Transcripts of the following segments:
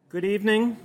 Good evening.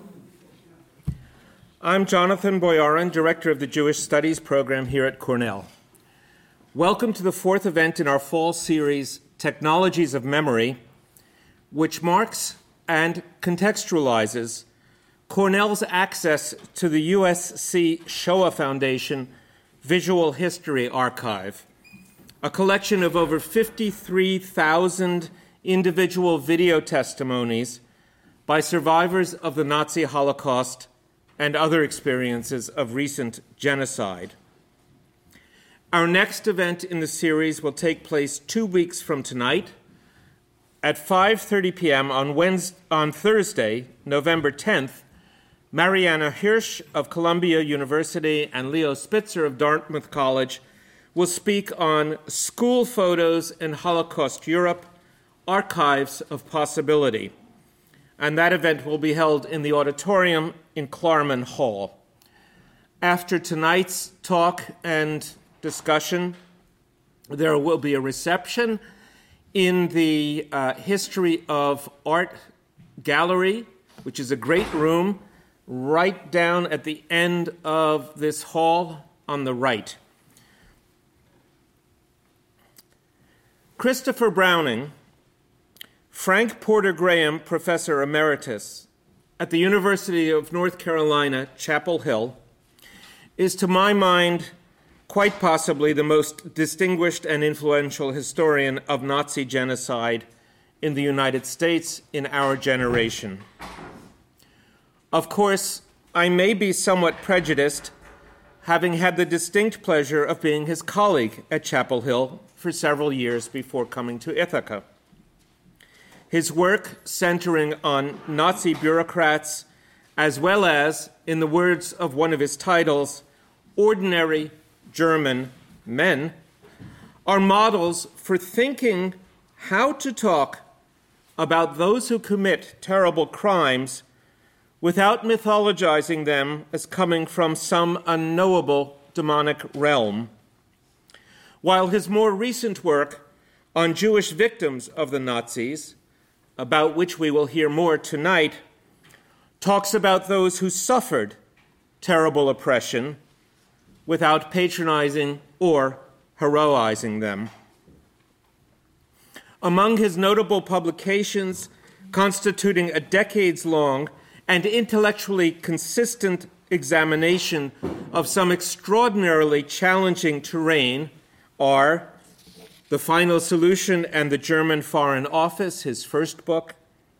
I'm Jonathan Boyarin, Director of the Jewish Studies program here at Cornell. Welcome to the fourth event in our fall series, Technologies of Memory, which marks and contextualizes Cornell's access to the USC Shoah Foundation Visual History Archive, a collection of over 53,000 individual video testimonies by survivors of the Nazi Holocaust and other experiences of recent genocide. Our next event in the series will take place 2 weeks from tonight at 5:30 p.m. on Thursday, November 10th. Mariana Hirsch of Columbia University and Leo Spitzer of Dartmouth College will speak on School Photos in Holocaust Europe, Archives of Possibility. And that event will be held in the auditorium in Klarman Hall. After tonight's talk and discussion, there will be a reception in the History of Art Gallery, which is a great room right down at the end of this hall on the right. Christopher Browning, Frank Porter Graham, Professor Emeritus at the University of North Carolina, Chapel Hill, is to my mind quite possibly the most distinguished and influential historian of Nazi genocide in the United States in our generation. Of course, I may be somewhat prejudiced, having had the distinct pleasure of being his colleague at Chapel Hill for several years before coming to Ithaca. His work centering on Nazi bureaucrats, as well as, in the words of one of his titles, ordinary German men, are models for thinking how to talk about those who commit terrible crimes without mythologizing them as coming from some unknowable demonic realm. While his more recent work on Jewish victims of the Nazis, about which we will hear more tonight, talks about those who suffered terrible oppression without patronizing or heroizing them. Among his notable publications, constituting a decades-long and intellectually consistent examination of some extraordinarily challenging terrain, are The Final Solution and the German Foreign Office, his first book.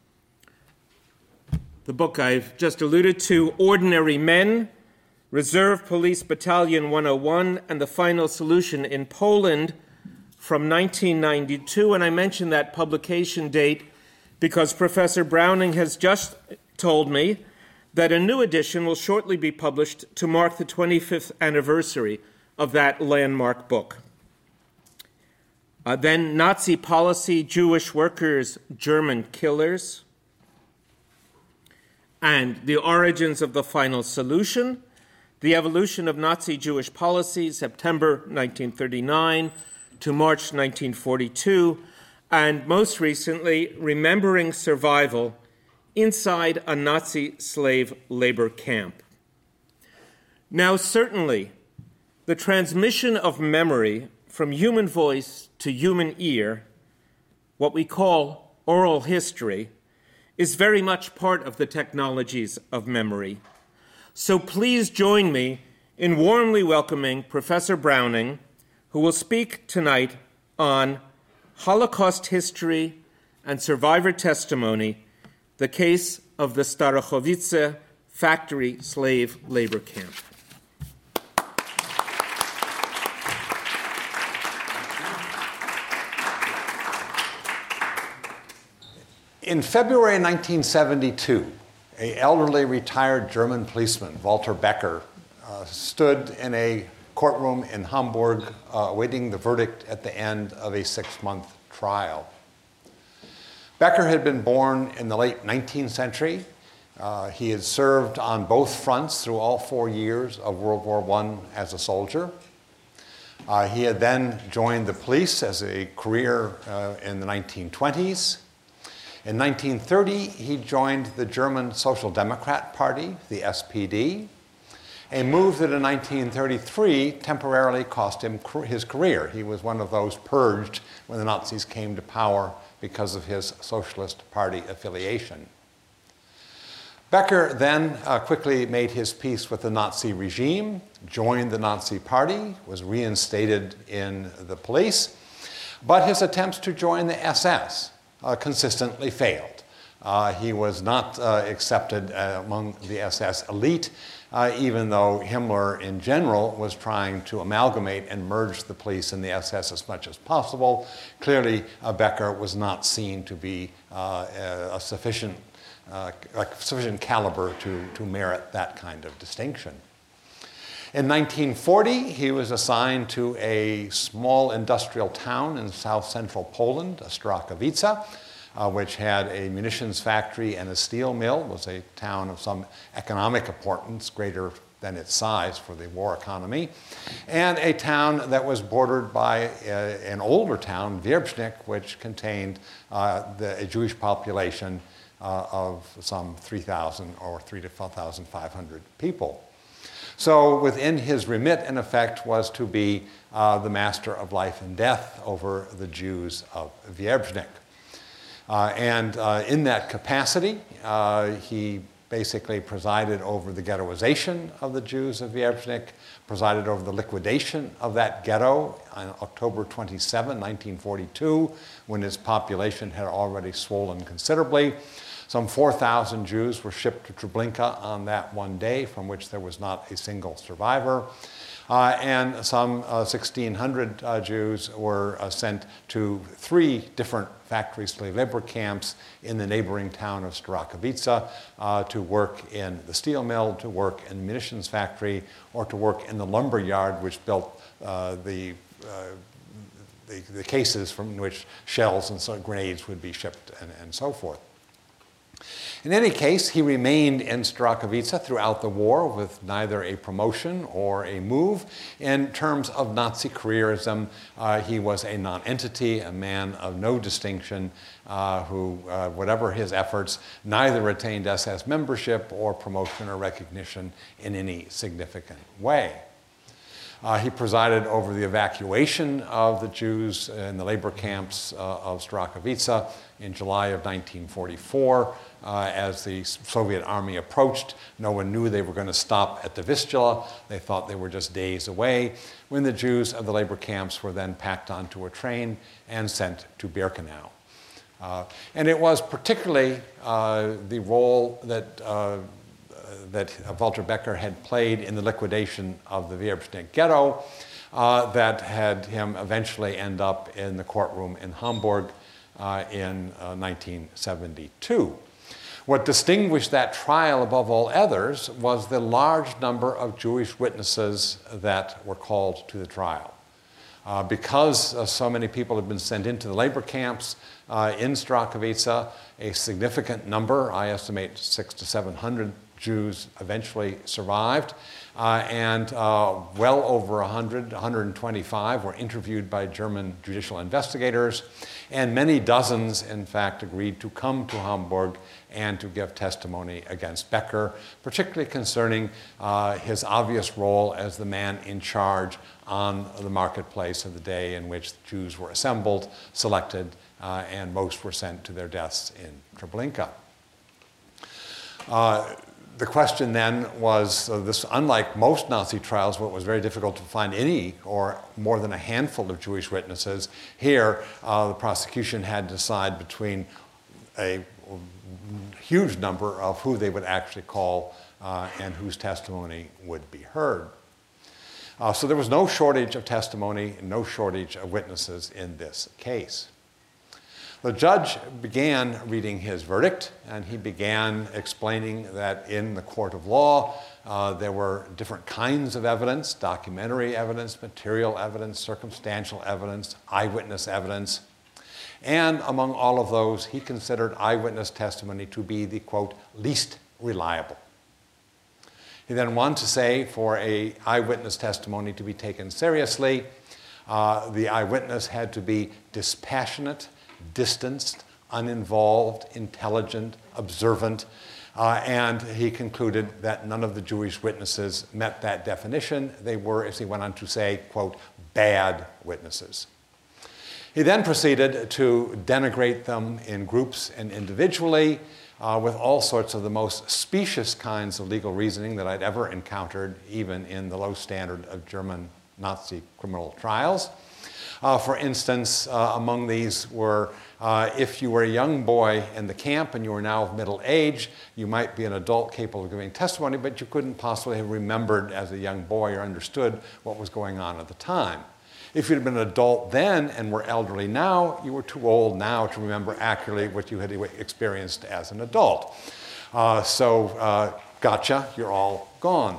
The book I've just alluded to, Ordinary Men, Reserve Police Battalion 101, and The Final Solution in Poland from 1992. And I mention that publication date because Professor Browning has just told me that a new edition will shortly be published to mark the 25th anniversary of that landmark book. Then Nazi Policy, Jewish Workers, German Killers, and The Origins of the Final Solution, The Evolution of Nazi Jewish Policy, September 1939 to March 1942, and most recently, Remembering Survival Inside a Nazi Slave Labor Camp. Now, certainly, the transmission of memory from human voice to human ear, what we call oral history, is very much part of the technologies of memory. So please join me in warmly welcoming Professor Browning, who will speak tonight on Holocaust history and survivor testimony, the case of the Starachowice factory slave labor camp. In February 1972, an elderly retired German policeman, Walter Becker, stood in a courtroom in Hamburg awaiting the verdict at the end of a 6-month trial. Becker had been born in the late 19th century. He had served on both fronts through all 4 years of World War I as a soldier. He had then joined the police as a career in the 1920s. In 1930, he joined the German Social Democrat Party, the SPD, a move that in 1933 temporarily cost him his career. He was one of those purged when the Nazis came to power because of his Socialist Party affiliation. Becker then quickly made his peace with the Nazi regime, joined the Nazi Party, was reinstated in the police, but his attempts to join the SS consistently failed. He was not accepted among the SS elite, even though Himmler in general was trying to amalgamate and merge the police and the SS as much as possible. Clearly, Becker was not seen to be a sufficient caliber to merit that kind of distinction. In 1940, he was assigned to a small industrial town in south-central Poland, Strakowice, which had a munitions factory and a steel mill. It was a town of some economic importance, greater than its size for the war economy, and a town that was bordered by an older town, Wierbrznik, which contained a Jewish population of some 3,000 or 3,500 people. So within his remit, in effect, was to be the master of life and death over the Jews of Wierbrznik. And in that capacity, he basically presided over the ghettoization of the Jews of Wierbrznik, presided over the liquidation of that ghetto on October 27, 1942, when its population had already swollen considerably. Some 4,000 Jews were shipped to Treblinka on that one day, from which there was not a single survivor. And some 1,600 Jews were sent to 3 different factory slave labor camps in the neighboring town of Strakowice to work in the steel mill, to work in the munitions factory, or to work in the lumber yard, which built the cases from which shells and grenades would be shipped and so forth. In any case, he remained in Strakowice throughout the war with neither a promotion or a move. In terms of Nazi careerism, he was a non-entity, a man of no distinction, who, whatever his efforts, neither attained SS membership or promotion or recognition in any significant way. He presided over the evacuation of the Jews in the labor camps of Strakowice in July of 1944. As the Soviet army approached, no one knew they were going to stop at the Vistula. They thought they were just days away, when the Jews of the labor camps were then packed onto a train and sent to Birkenau. And it was particularly the role that Walter Becker had played in the liquidation of the Wierbrznik ghetto that had him eventually end up in the courtroom in Hamburg in 1972. What distinguished that trial above all others was the large number of Jewish witnesses that were called to the trial. Because so many people had been sent into the labor camps in Strakowice, a significant number, I estimate 600 to 700 Jews eventually survived, and well over 125 were interviewed by German judicial investigators, and many dozens, in fact, agreed to come to Hamburg and to give testimony against Becker, particularly concerning his obvious role as the man in charge on the marketplace of the day in which Jews were assembled, selected, and most were sent to their deaths in Treblinka. The question then was, this, unlike most Nazi trials where it was very difficult to find any or more than a handful of Jewish witnesses, here the prosecution had to decide between a huge number of who they would actually call and whose testimony would be heard. So there was no shortage of testimony, no shortage of witnesses in this case. The judge began reading his verdict, and he began explaining that in the court of law, there were different kinds of evidence: documentary evidence, material evidence, circumstantial evidence, eyewitness evidence. And among all of those, he considered eyewitness testimony to be the, quote, least reliable. He then went on to say for an eyewitness testimony to be taken seriously, the eyewitness had to be dispassionate, distanced, uninvolved, intelligent, observant, and he concluded that none of the Jewish witnesses met that definition. They were, as he went on to say, quote, bad witnesses. He then proceeded to denigrate them in groups and individually with all sorts of the most specious kinds of legal reasoning that I'd ever encountered, even in the low standard of German Nazi criminal trials. For instance, among these were if you were a young boy in the camp and you were now of middle age, you might be an adult capable of giving testimony, but you couldn't possibly have remembered as a young boy or understood what was going on at the time. If you'd been an adult then and were elderly now, you were too old now to remember accurately what you had experienced as an adult. So gotcha, you're all gone.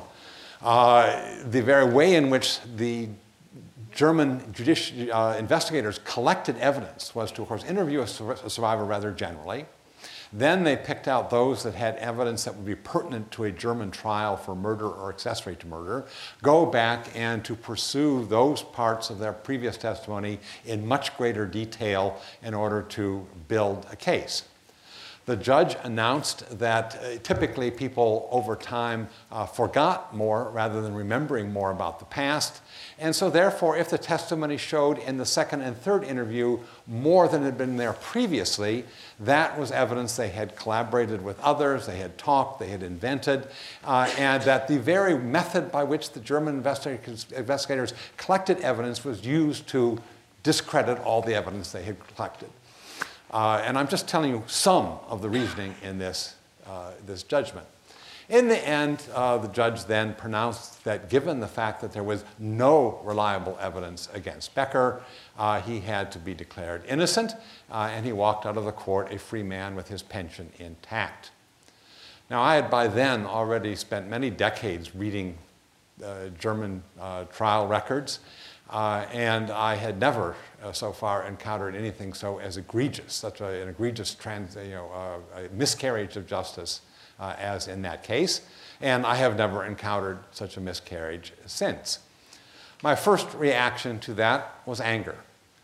The very way in which the German investigators collected evidence was to, of course, interview a survivor rather generally. Then they picked out those that had evidence that would be pertinent to a German trial for murder or accessory to murder, go back and to pursue those parts of their previous testimony in much greater detail in order to build a case. The judge announced that typically people over time forgot more rather than remembering more about the past. And so therefore, if the testimony showed in the second and third interview more than had been there previously, that was evidence they had collaborated with others, they had talked, they had invented, and that the very method by which the German investigators collected evidence was used to discredit all the evidence they had collected. And I'm just telling you some of the reasoning in this judgment. In the end, the judge then pronounced that given the fact that there was no reliable evidence against Becker, he had to be declared innocent, and he walked out of the court a free man with his pension intact. Now, I had by then already spent many decades reading German trial records, and I had never so far encountered anything so as egregious, such an egregious miscarriage of justice as in that case, and I have never encountered such a miscarriage since. My first reaction to that was anger,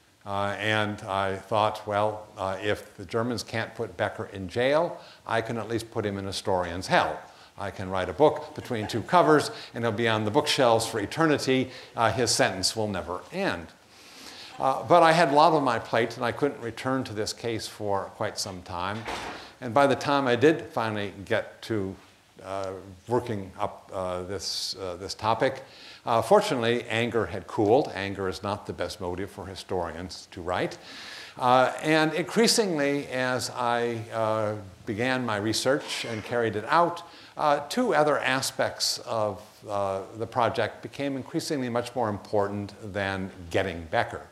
and I thought, well, if the Germans can't put Becker in jail, I can at least put him in historian's hell. I can write a book between two covers, and he'll be on the bookshelves for eternity. His sentence will never end. But I had a lot on my plate, and I couldn't return to this case for quite some time. And by the time I did finally get to working up this topic, fortunately, anger had cooled. Anger is not the best motive for historians to write. And increasingly, as I began my research and carried it out, two other aspects of the project became increasingly much more important than getting Becker.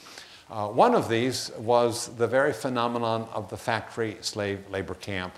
One of these was the very phenomenon of the factory slave labor camp,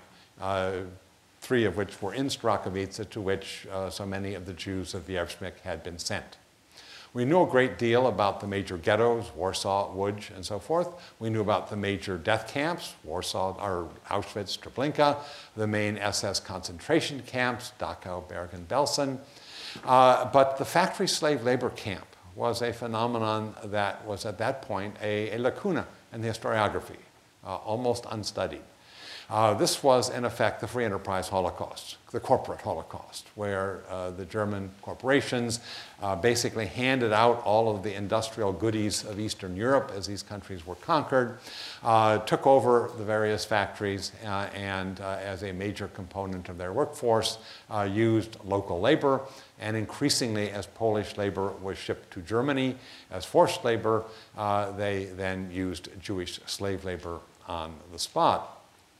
three of which were in Strakowice, to which so many of the Jews of Wierzbik had been sent. We knew a great deal about the major ghettos, Warsaw, Łódź, and so forth. We knew about the major death camps, Warsaw, or Auschwitz, Treblinka, the main SS concentration camps, Dachau, Bergen-Belsen. But the factory slave labor camp was a phenomenon that was at that point a lacuna in the historiography, almost unstudied. This was, in effect, the free enterprise Holocaust, the corporate Holocaust, where the German corporations basically handed out all of the industrial goodies of Eastern Europe as these countries were conquered, took over the various factories, and as a major component of their workforce, used local labor. And increasingly, as Polish labor was shipped to Germany as forced labor, they then used Jewish slave labor on the spot.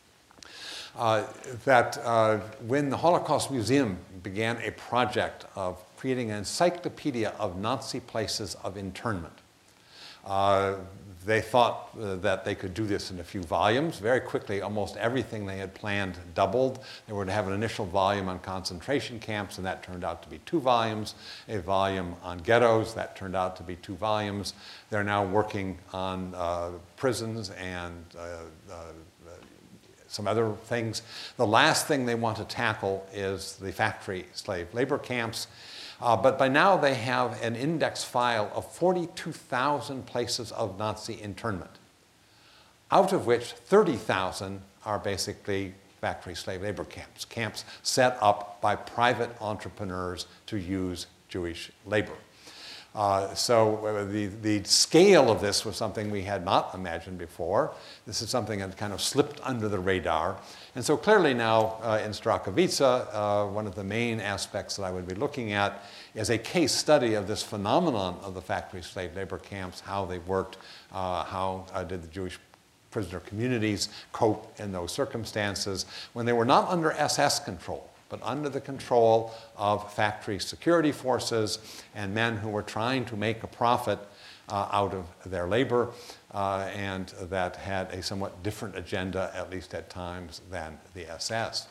When the Holocaust Museum began a project of creating an encyclopedia of Nazi places of internment, they thought that they could do this in a few volumes. Very quickly, almost everything they had planned doubled. They were to have an initial volume on concentration camps, and that turned out to be 2 volumes. A volume on ghettos, that turned out to be 2 volumes. They're now working on prisons and some other things. The last thing they want to tackle is the factory slave labor camps. But by now they have an index file of 42,000 places of Nazi internment. out of which 30,000 are basically factory slave labor camps, camps set up by private entrepreneurs to use Jewish labor. So the scale of this was something we had not imagined before. This is something that kind of slipped under the radar. And so clearly now in Strachowicza, one of the main aspects that I would be looking at is a case study of this phenomenon of the factory slave labor camps, how they worked, how did the Jewish prisoner communities cope in those circumstances when they were not under SS control, but under the control of factory security forces and men who were trying to make a profit out of their labor and that had a somewhat different agenda, at least at times, than the SS.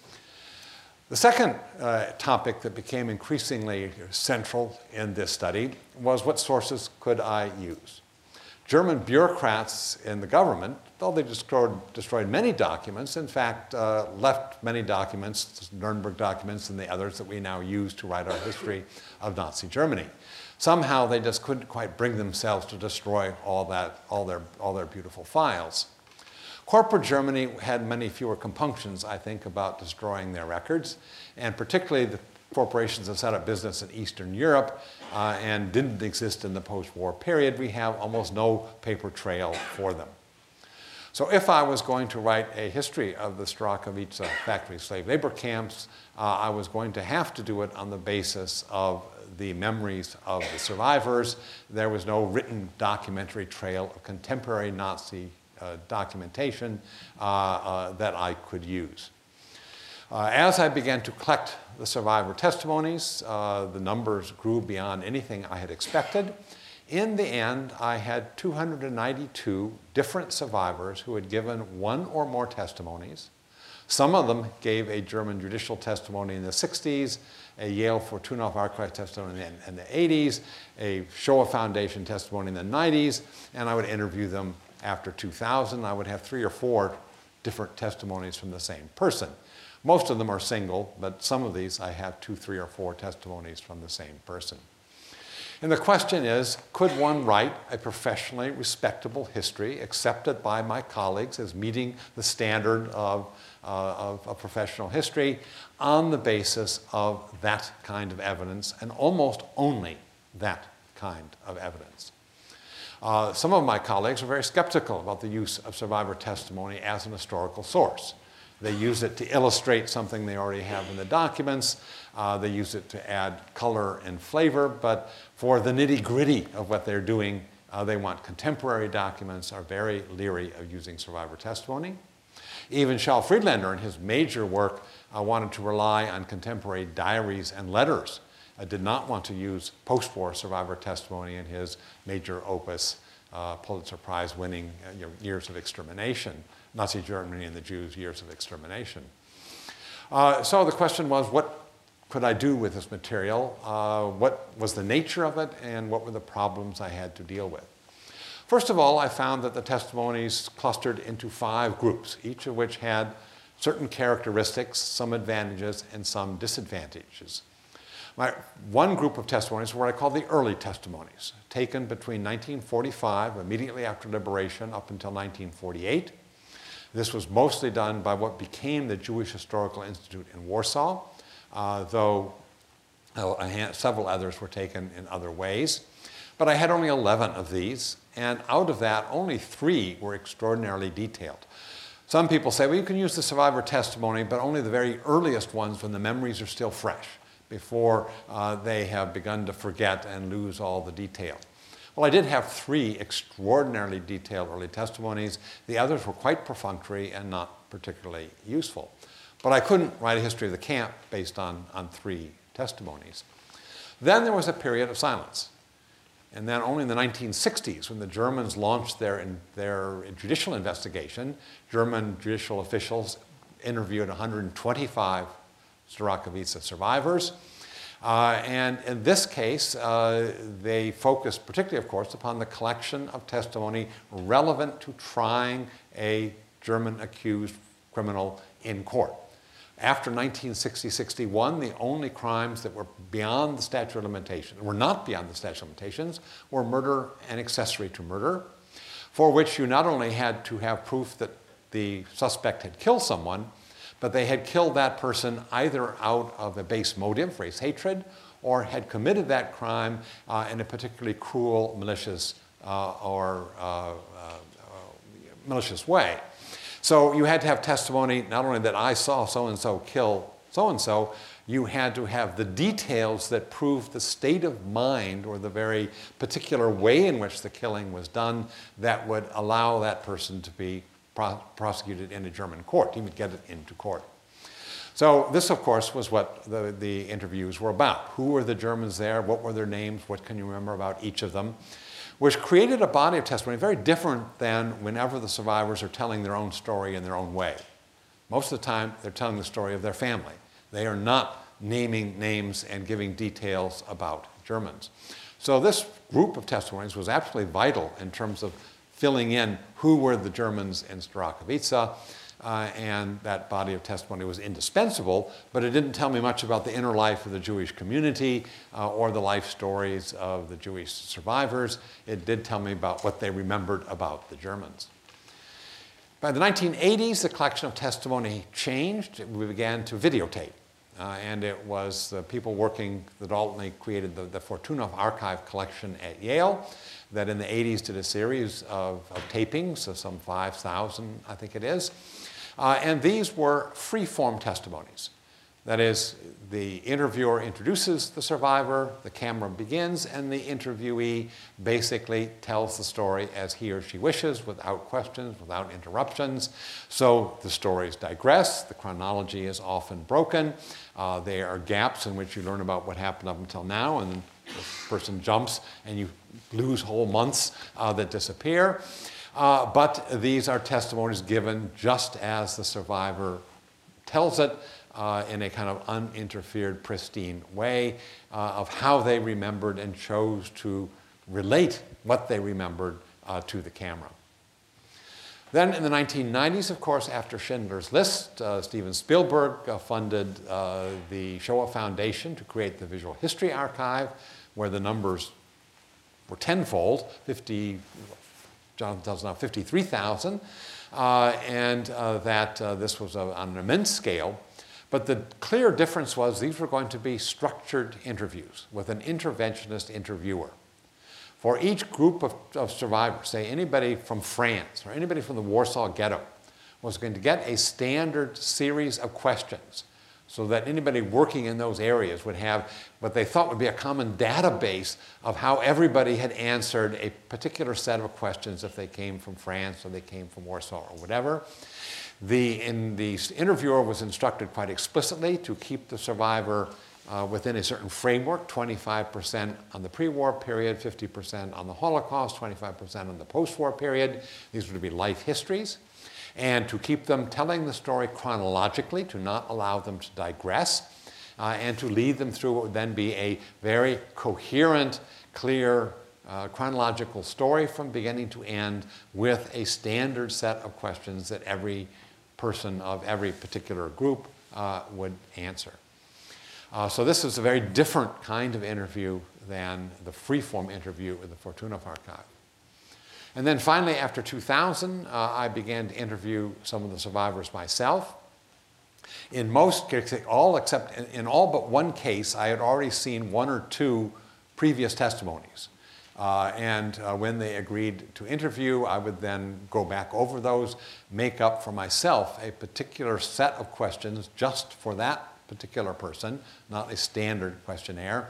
The second topic that became increasingly central in this study was what sources could I use? German bureaucrats in the government, though they destroyed many documents, in fact, left many documents, Nuremberg documents and the others that we now use to write our history of Nazi Germany. Somehow they just couldn't quite bring themselves to destroy all their beautiful files. Corporate Germany had many fewer compunctions, I think, about destroying their records, and particularly the corporations that set up business in Eastern Europe and didn't exist in the post-war period. We have almost no paper trail for them. So if I was going to write a history of the Strachowicza factory slave labor camps, I was going to have to do it on the basis of the memories of the survivors. There was no written documentary trail of contemporary Nazi documentation that I could use. As I began to collect the survivor testimonies, the numbers grew beyond anything I had expected. In the end, I had 292 different survivors who had given one or more testimonies. Some of them gave a German judicial testimony in the 60s, a Yale Fortunoff Archive testimony in the 80s, a Shoah Foundation testimony in the 90s, and I would interview them after 2000. I would have 3 or 4 different testimonies from the same person. Most of them are single, but some of these I have 2, 3, or 4 testimonies from the same person. And the question is, could one write a professionally respectable history accepted by my colleagues as meeting the standard of professional history on the basis of that kind of evidence, and almost only that kind of evidence? Some of my colleagues are very skeptical about the use of survivor testimony as an historical source. They use it to illustrate something they already have in the documents. They use it to add color and flavor, but for the nitty-gritty of what they're doing, they want contemporary documents, are very leery of using survivor testimony. Even Charles Friedlander, in his major work, wanted to rely on contemporary diaries and letters. Did not want to use post-war survivor testimony in his major opus, Pulitzer Prize-winning Years of Extermination, Nazi Germany and the Jews, Years of Extermination. So the question was, what could I do with this material? What was the nature of it, and what were the problems I had to deal with? First of all, I found that the testimonies clustered into 5 groups, each of which had certain characteristics, some advantages, and some disadvantages. One group of testimonies were what I call the early testimonies, taken between 1945, immediately after liberation, up until 1948. This was mostly done by what became the Jewish Historical Institute in Warsaw, though several others were taken in other ways. But I had only 11 of these, and out of that, only 3 were extraordinarily detailed. Some people say, well, you can use the survivor testimony, but only the very earliest ones when the memories are still fresh, before they have begun to forget and lose all the detail. Well, I did have 3 extraordinarily detailed early testimonies. The others were quite perfunctory and not particularly useful. But I couldn't write a history of the camp based on 3 testimonies. Then there was a period of silence. And then only in the 1960s, when the Germans launched their judicial investigation, German judicial officials interviewed 125 Strachowicza survivors. And in this case, they focused particularly, of course, upon the collection of testimony relevant to trying a German accused criminal in court. After 1960-61, the only crimes that were beyond the statute of limitations, were not beyond the statute of limitations, were murder and accessory to murder. for which you not only had to have proof that the suspect had killed someone, but they had killed that person either out of a base motive, race hatred, or had committed that crime in a particularly cruel, malicious, malicious way. So you had to have testimony not only that I saw so-and-so kill so-and-so, you had to have the details that proved the state of mind or the very particular way in which the killing was done that would allow that person to be prosecuted in a German court. He would get it into court. So this, of course, was what the interviews were about. Who were the Germans there? What were their names? What can you remember about each of them? Which created a body of testimony very different than whenever the survivors are telling their own story in their own way. Most of the time, they're telling the story of their family. They are not naming names and giving details about Germans. So this group of testimonies was absolutely vital in terms of filling in who were the Germans in Strachowitz, and that body of testimony was indispensable, but it didn't tell me much about the inner life of the Jewish community or the life stories of the Jewish survivors. It did tell me about what they remembered about the Germans. By the 1980s, the collection of testimony changed. We began to videotape. And it was the people working that ultimately created the Fortunoff Archive collection at Yale that in the 80s did a series of tapings, of some 5,000, I think it is. And these were free-form testimonies. That is, the interviewer introduces the survivor, the camera begins, and the interviewee basically tells the story as he or she wishes, without questions, without interruptions. So the stories digress, the chronology is often broken. There are gaps in which you learn about what happened up until now, and the person jumps and you lose whole months that disappear. But these are testimonies given just as the survivor tells it, in a kind of uninterfered, pristine way of how they remembered and chose to relate what they remembered to the camera. Then in the 1990s, of course, after Schindler's List, Steven Spielberg funded the Shoah Foundation to create the Visual History Archive, where the numbers were tenfold, Jonathan tells now 53,000, and that this was on an immense scale. But the clear difference was these were going to be structured interviews with an interventionist interviewer. For each group of survivors, say anybody from France or anybody from the Warsaw Ghetto, was going to get a standard series of questions so that anybody working in those areas would have what they thought would be a common database of how everybody had answered a particular set of questions if they came from France or they came from Warsaw or whatever. The interviewer was instructed quite explicitly to keep the survivor within a certain framework, 25% on the pre-war period, 50% on the Holocaust, 25% on the post-war period. These were to be life histories. And to keep them telling the story chronologically, to not allow them to digress, and to lead them through what would then be a very coherent, clear, chronological story from beginning to end with a standard set of questions that every person of every particular group would answer. So this is a very different kind of interview than the free-form interview with the Fortunoff Archive. And then finally, after 2000, I began to interview some of the survivors myself. In most cases, in all but one case, I had already seen one or two previous testimonies. And when they agreed to interview, I would then go back over those, make up for myself a particular set of questions just for that particular person, not a standard questionnaire.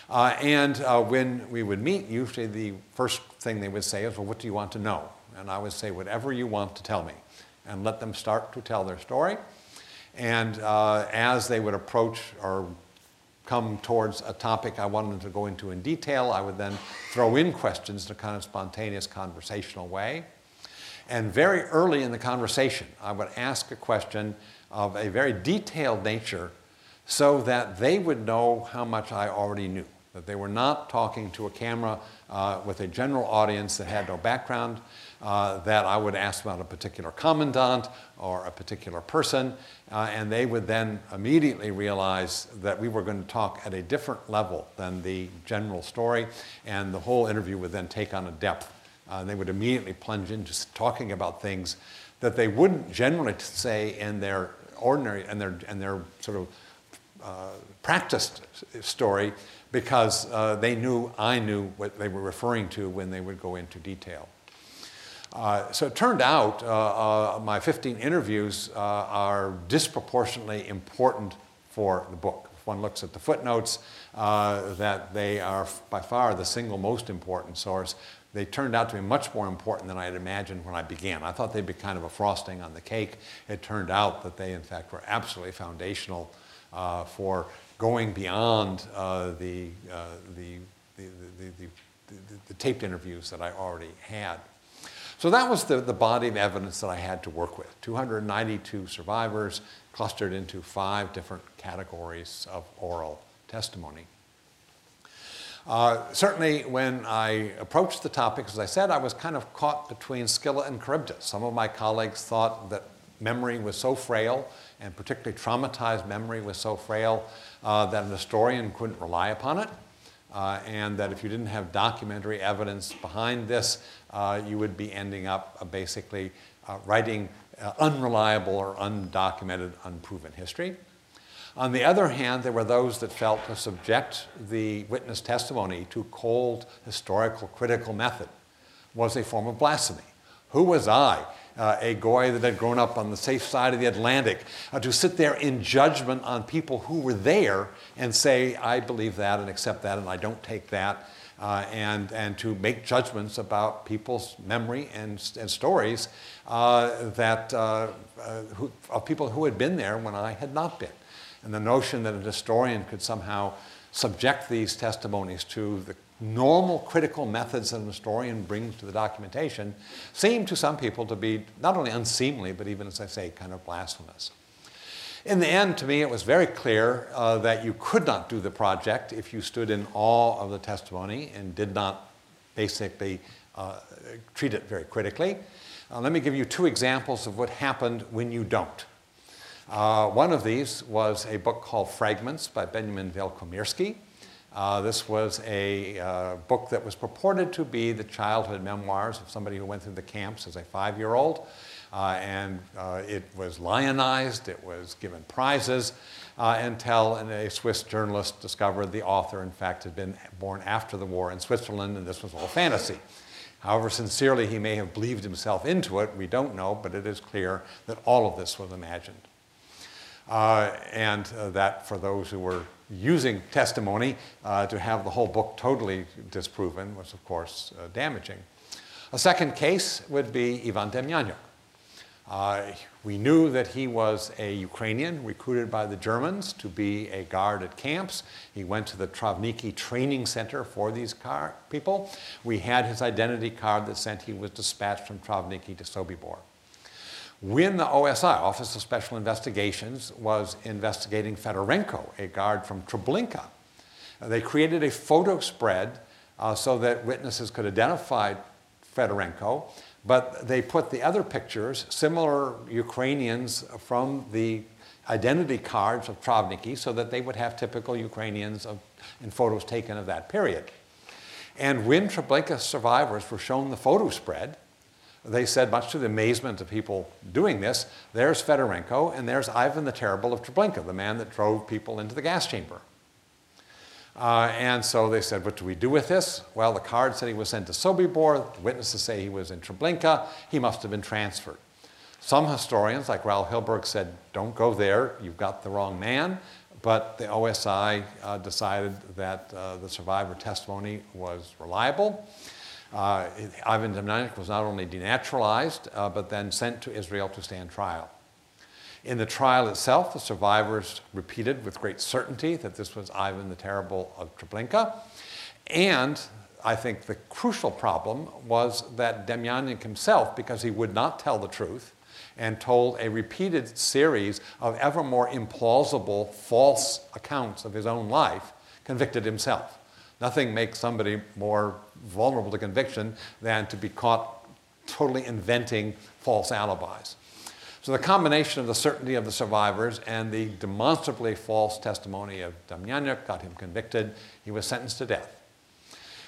And when we would meet, usually the first thing they would say is, well, what do you want to know? And I would say, whatever you want to tell me, and let them start to tell their story. And as they would approach or come towards a topic I wanted them to go into in detail, I would then throw in questions in a kind of spontaneous conversational way. And very early in the conversation, I would ask a question of a very detailed nature so that they would know how much I already knew, that they were not talking to a camera with a general audience that had no background, that I would ask about a particular commandant or a particular person, and they would then immediately realize that we were going to talk at a different level than the general story, and the whole interview would then take on a depth They would immediately plunge into talking about things that they wouldn't generally say in their ordinary and their sort of practiced story, because I knew what they were referring to when they would go into detail. So it turned out my 15 interviews are disproportionately important for the book. If one looks at the footnotes, that they are by far the single most important source. They turned out to be much more important than I had imagined when I began. I thought they'd be kind of a frosting on the cake. It turned out that they, in fact, were absolutely foundational for going beyond the taped interviews that I already had. So that was the body of evidence that I had to work with. 292 survivors clustered into 5 different categories of oral testimony. Certainly when I approached the topic, as I said, I was kind of caught between Scylla and Charybdis. Some of my colleagues thought that memory was so frail, and particularly traumatized memory was so frail, that an historian couldn't rely upon it. And that if you didn't have documentary evidence behind this, you would be ending up basically writing unreliable or undocumented, unproven history. On the other hand, there were those that felt to subject the witness testimony to cold, historical, critical method was a form of blasphemy. Who was I, a Goy that had grown up on the safe side of the Atlantic, to sit there in judgment on people who were there and say, I believe that and accept that and I don't take that, and to make judgments about people's memory and stories of people who had been there when I had not been. And the notion that a historian could somehow subject these testimonies to the normal critical methods that an historian brings to the documentation seemed to some people to be not only unseemly, but even, as I say, kind of blasphemous. In the end, to me, it was very clear that you could not do the project if you stood in awe of the testimony and did not basically treat it very critically. Let me give you 2 examples of what happened when you don't. One of these was a book called Fragments by Benjamin Wielkomirski. This was a book that was purported to be the childhood memoirs of somebody who went through the camps as a 5-year-old. And it was lionized, it was given prizes, until a Swiss journalist discovered the author, in fact, had been born after the war in Switzerland, and this was all fantasy. However sincerely he may have believed himself into it, we don't know, but it is clear that all of this was imagined. And that for those who were using testimony, to have the whole book totally disproven was, of course, damaging. A second case would be Ivan Demjanjuk. We knew that he was a Ukrainian recruited by the Germans to be a guard at camps. He went to the Travniki training center for these people. We had his identity card that said he was dispatched from Travniki to Sobibor. When the OSI, Office of Special Investigations, was investigating Fedorenko, a guard from Treblinka, they created a photo spread so that witnesses could identify Fedorenko, but they put the other pictures, similar Ukrainians from the identity cards of Travniki, so that they would have typical Ukrainians in photos taken of that period. And when Treblinka survivors were shown the photo spread, they said, much to the amazement of people doing this, there's Fedorenko and there's Ivan the Terrible of Treblinka, the man that drove people into the gas chamber. And so they said, what do we do with this? Well, the card said he was sent to Sobibor. The witnesses say he was in Treblinka. He must have been transferred. Some historians, like Raoul Hilberg, said, don't go there. You've got the wrong man. But the OSI decided that the survivor testimony was reliable. Ivan Demjanjuk was not only denaturalized, but then sent to Israel to stand trial. In the trial itself, the survivors repeated with great certainty that this was Ivan the Terrible of Treblinka. And I think the crucial problem was that Demjanjuk himself, because he would not tell the truth and told a repeated series of ever more implausible false accounts of his own life, convicted himself. Nothing makes somebody more vulnerable to conviction than to be caught totally inventing false alibis. So the combination of the certainty of the survivors and the demonstrably false testimony of Demjanjuk got him convicted. He was sentenced to death.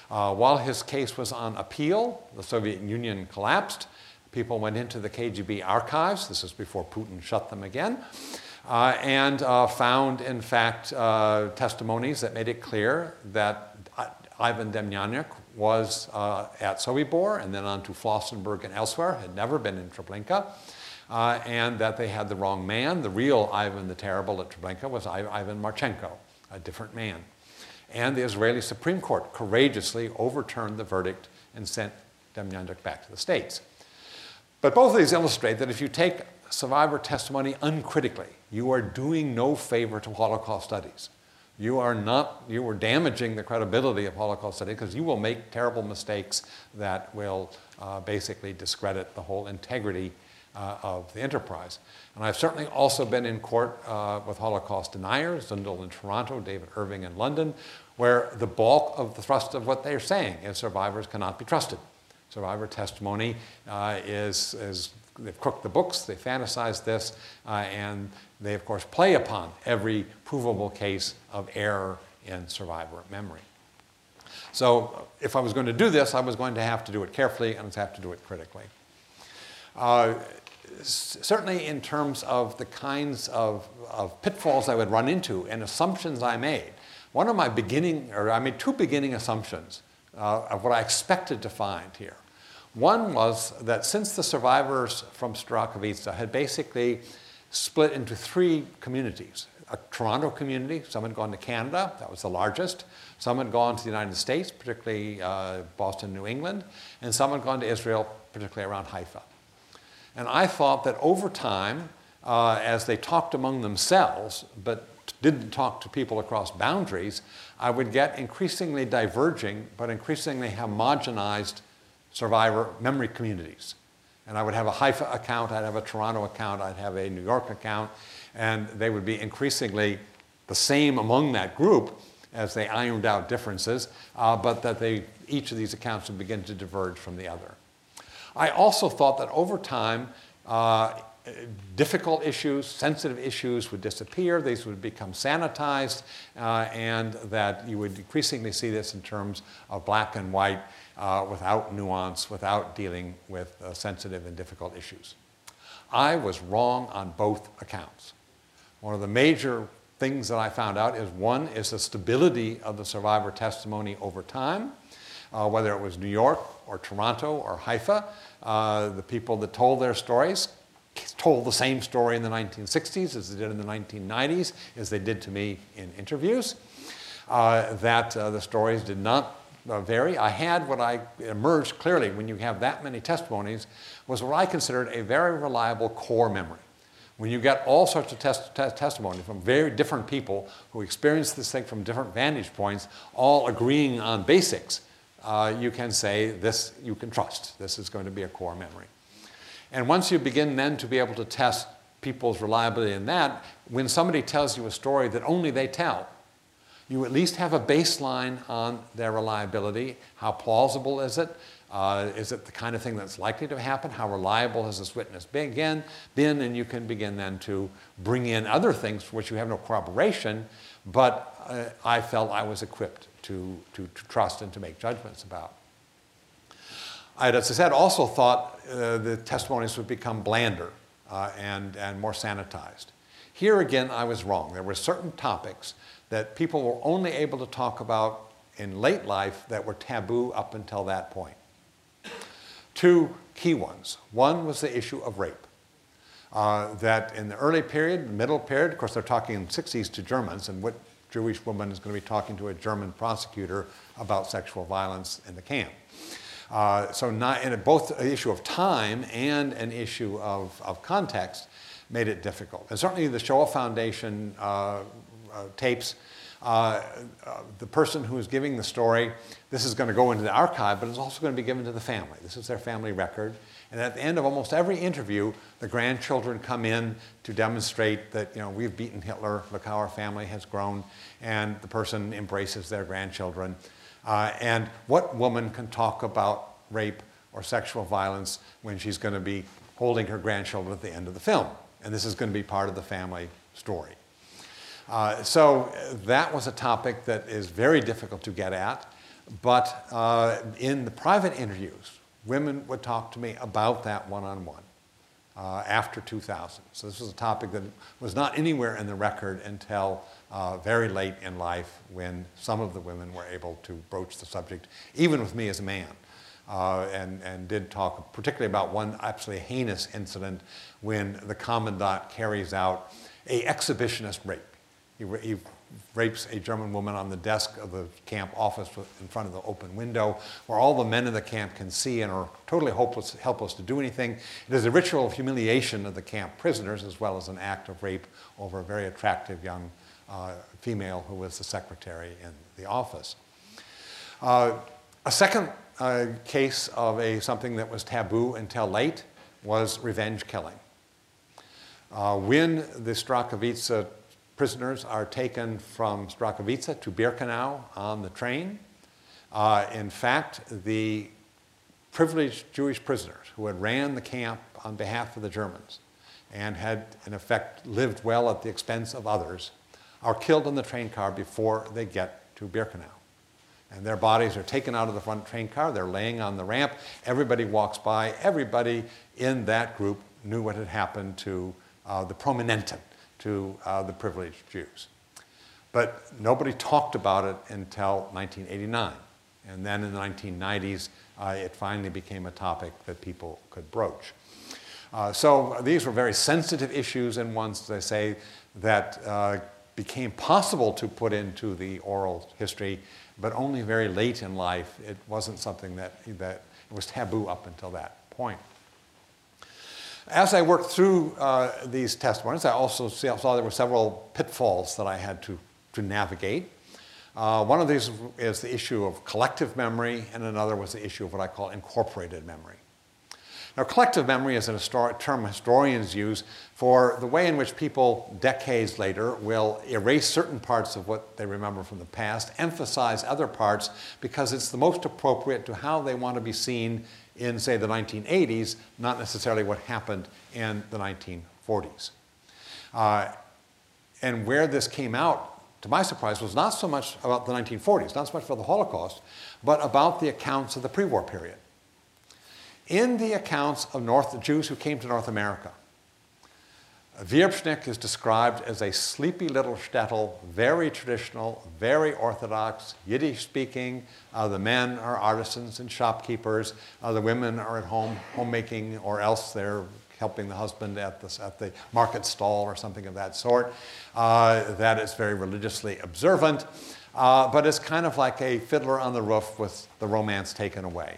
While his case was on appeal, the Soviet Union collapsed. People went into the KGB archives. This is before Putin shut them again. And found, in fact, testimonies that made it clear that Ivan Demjanjuk was at Sobibor and then on to Flossenburg and elsewhere, had never been in Treblinka, and that they had the wrong man. The real Ivan the Terrible at Treblinka was Ivan Marchenko, a different man. And the Israeli Supreme Court courageously overturned the verdict and sent Demjanjuk back to the States. But both of these illustrate that if you take survivor testimony uncritically, you are doing no favor to Holocaust studies. You are damaging the credibility of Holocaust studies because you will make terrible mistakes that will basically discredit the whole integrity of the enterprise. And I've certainly also been in court with Holocaust deniers, Zundel in Toronto, David Irving in London, where the bulk of the thrust of what they're saying is survivors cannot be trusted. Survivor testimony they've cooked the books, they fantasize this, and they, of course, play upon every provable case of error in survivor memory. So if I was going to do this, I was going to have to do it carefully and have to do it critically. Certainly in terms of the kinds of pitfalls I would run into and assumptions I made, I made two beginning assumptions of what I expected to find here. One was that since the survivors from Strzałkowice had basically split into three communities, a Toronto community, some had gone to Canada, that was the largest, some had gone to the United States, particularly Boston, New England, and some had gone to Israel, particularly around Haifa. And I thought that over time, as they talked among themselves, but didn't talk to people across boundaries, I would get increasingly diverging, but increasingly homogenized survivor memory communities. And I would have a Haifa account, I'd have a Toronto account, I'd have a New York account, and they would be increasingly the same among that group as they ironed out differences, but that each of these accounts would begin to diverge from the other. I also thought that over time, difficult issues, sensitive issues would disappear, these would become sanitized, and that you would increasingly see this in terms of black and white, without nuance, without dealing with sensitive and difficult issues. I was wrong on both accounts. One of the major things that I found out is one is the stability of the survivor testimony over time, whether it was New York or Toronto or Haifa. The people that told their stories told the same story in the 1960s as they did in the 1990s, as they did to me in interviews. The stories did not vary. I had what I emerged clearly when you have that many testimonies was what I considered a very reliable core memory. When you get all sorts of testimony from very different people who experience this thing from different vantage points, all agreeing on basics, you can say this you can trust. This is going to be a core memory. And once you begin then to be able to test people's reliability in that, when somebody tells you a story that only they tell, you at least have a baseline on their reliability. How plausible is it? Is it the kind of thing that's likely to happen? How reliable has this witness been? And you can begin then to bring in other things for which you have no corroboration, but I felt I was equipped to trust and to make judgments about. I had, as I said, also thought the testimonies would become blander and more sanitized. Here again, I was wrong. There were certain topics that people were only able to talk about in late life that were taboo up until that point. Two key ones. One was the issue of rape. That in the early period, middle period, of course they're talking in the 60s to Germans, and what Jewish woman is going to be talking to a German prosecutor about sexual violence in the camp? Both an issue of time and an issue of context made it difficult. And certainly the Shoah Foundation tapes, the person who is giving the story, this is going to go into the archive, but it's also going to be given to the family. This is their family record. And at the end of almost every interview, the grandchildren come in to demonstrate that, we've beaten Hitler, look how our family has grown, and the person embraces their grandchildren. And what woman can talk about rape or sexual violence when she's going to be holding her grandchildren at the end of the film? And this is going to be part of the family story. So that was a topic that is very difficult to get at. But in the private interviews, women would talk to me about that one-on-one after 2000. So this was a topic that was not anywhere in the record until very late in life, when some of the women were able to broach the subject, even with me as a man, and did talk particularly about one absolutely heinous incident when the commandant carries out an exhibitionist rape. He rapes a German woman on the desk of the camp office in front of the open window, where all the men in the camp can see and are totally helpless to do anything. It is a ritual of humiliation of the camp prisoners, as well as an act of rape over a very attractive young female who was the secretary in the office. A second case of something that was taboo until late was revenge killing. When the Strachowitz prisoners are taken from Strachowitz to Birkenau on the train, in fact, the privileged Jewish prisoners who had ran the camp on behalf of the Germans and had, in effect, lived well at the expense of others, are killed in the train car before they get to Birkenau. And their bodies are taken out of the front train car. They're laying on the ramp. Everybody walks by. Everybody in that group knew what had happened to the Prominenten, to the privileged Jews. But nobody talked about it until 1989. And then in the 1990s, it finally became a topic that people could broach. So these were very sensitive issues, and ones, as I say, that became possible to put into the oral history, but only very late in life. It wasn't something that was taboo up until that point. As I worked through these testimonies, I also saw there were several pitfalls that I had to navigate. One of these is the issue of collective memory, and another was the issue of what I call incorporated memory. Now, collective memory is a term historians use for the way in which people, decades later, will erase certain parts of what they remember from the past, emphasize other parts, because it's the most appropriate to how they want to be seen in, say, the 1980s, not necessarily what happened in the 1940s. And where this came out, to my surprise, was not so much about the 1940s, not so much about the Holocaust, but about the accounts of the pre-war period. In the accounts of Jews who came to North America, Wirbschnick is described as a sleepy little shtetl, very traditional, very orthodox, Yiddish-speaking. The men are artisans and shopkeepers. The women are at home homemaking, or else they're helping the husband at the market stall or something of that sort. That is very religiously observant, but it's kind of like a fiddler on the roof with the romance taken away.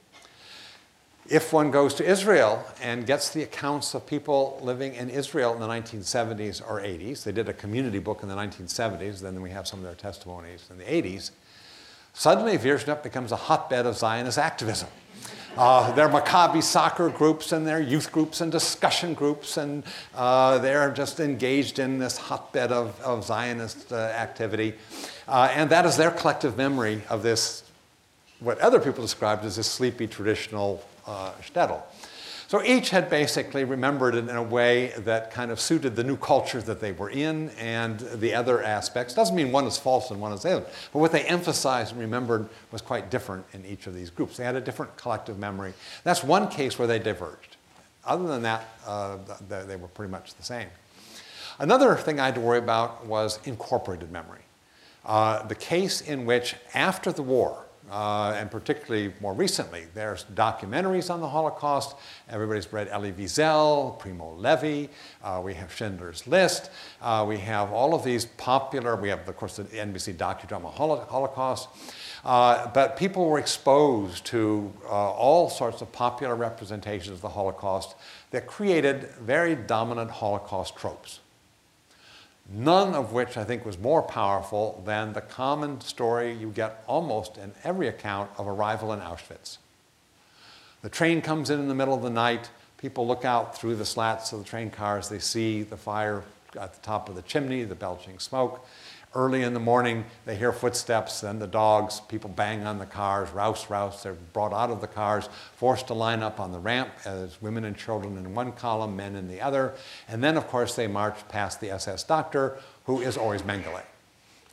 If one goes to Israel and gets the accounts of people living in Israel in the 1970s or 80s, they did a community book in the 1970s, then we have some of their testimonies in the 80s, suddenly Wirbschnick becomes a hotbed of Zionist activism. There are Maccabi soccer groups and there are youth groups and discussion groups, and they're just engaged in this hotbed of Zionist activity. And that is their collective memory of this, what other people described as this sleepy traditional shtetl. So each had basically remembered it in a way that kind of suited the new culture that they were in and the other aspects. Doesn't mean one is false and one is the other, but what they emphasized and remembered was quite different in each of these groups. They had a different collective memory. That's one case where they diverged. Other than that, they were pretty much the same. Another thing I had to worry about was incorporated memory. The case in which after the war, and particularly more recently, there's documentaries on the Holocaust. Everybody's read Elie Wiesel, Primo Levi. We have Schindler's List. We have all of these popular, we have, of course, the NBC docudrama Holocaust. But people were exposed to all sorts of popular representations of the Holocaust that created very dominant Holocaust tropes. None of which I think was more powerful than the common story you get almost in every account of arrival in Auschwitz. The train comes in the middle of the night. People look out through the slats of the train cars. They see the fire at the top of the chimney, the belching smoke. Early in the morning, they hear footsteps, then the dogs, people bang on the cars, rouse, rouse. They're brought out of the cars, forced to line up on the ramp as women and children in one column, men in the other. And then, of course, they march past the SS doctor, who is always Mengele.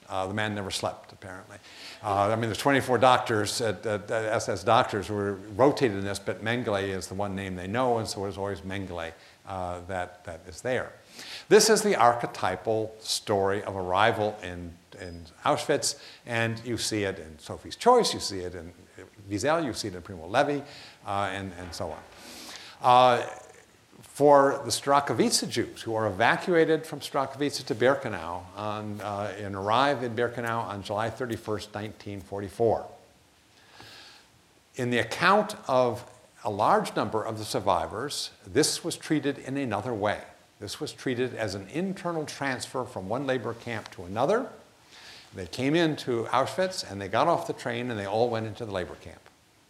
The man never slept, apparently. There's 24 doctors, SS doctors, who were rotated in this, but Mengele is the one name they know, and so it's always Mengele that is there. This is the archetypal story of arrival in Auschwitz, and you see it in Sophie's Choice, you see it in Wiesel, you see it in Primo Levi, and so on. For the Strachowitz Jews who are evacuated from Strachowitz to Birkenau and arrive in Birkenau on July 31st, 1944. In the account of a large number of the survivors, this was treated in another way. This was treated as an internal transfer from one labor camp to another. They came into Auschwitz and they got off the train and they all went into the labor camp.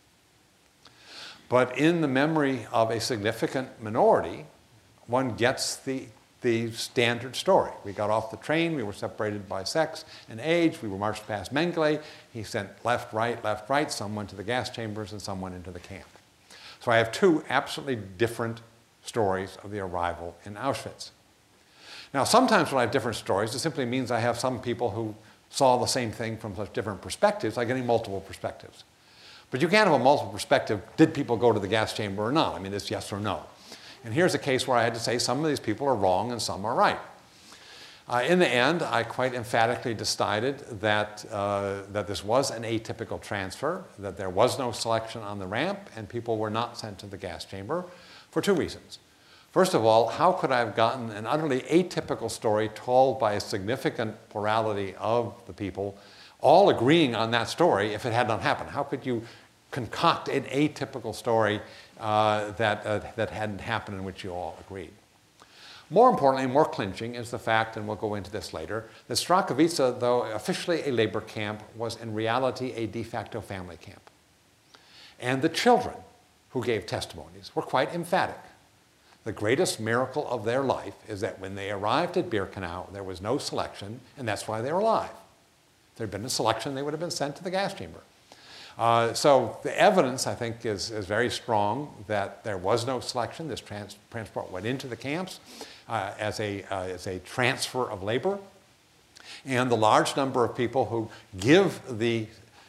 But in the memory of a significant minority, one gets the standard story. We got off the train, we were separated by sex and age, we were marched past Mengele, he sent left, right, some went to the gas chambers and some went into the camp. So I have two absolutely different stories of the arrival in Auschwitz. Now, sometimes when I have different stories, it simply means I have some people who saw the same thing from such different perspectives, like getting multiple perspectives. But you can't have a multiple perspective, did people go to the gas chamber or not? I mean, it's yes or no. And here's a case where I had to say some of these people are wrong and some are right. In the end, I quite emphatically decided that this was an atypical transfer, that there was no selection on the ramp, and people were not sent to the gas chamber for two reasons. First of all, how could I have gotten an utterly atypical story told by a significant plurality of the people all agreeing on that story if it had not happened? How could you concoct an atypical story that hadn't happened in which you all agreed? More importantly, more clinching is the fact, and we'll go into this later, that Strachowitz, though officially a labor camp, was in reality a de facto family camp. And the children who gave testimonies were quite emphatic. The greatest miracle of their life is that when they arrived at Birkenau, there was no selection, and that's why they were alive. If there had been a selection, they would have been sent to the gas chamber. So the evidence, I think, is very strong that there was no selection. This transport went into the camps as a transfer of labor. And the large number of people who give the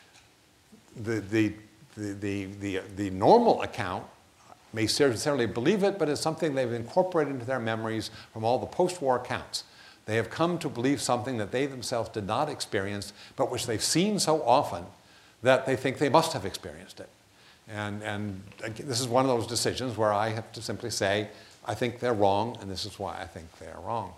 normal account may necessarily believe it, but it's something they've incorporated into their memories from all the post-war accounts. They have come to believe something that they themselves did not experience, but which they've seen so often that they think they must have experienced it. And this is one of those decisions where I have to simply say, I think they're wrong, and this is why I think they are wrong.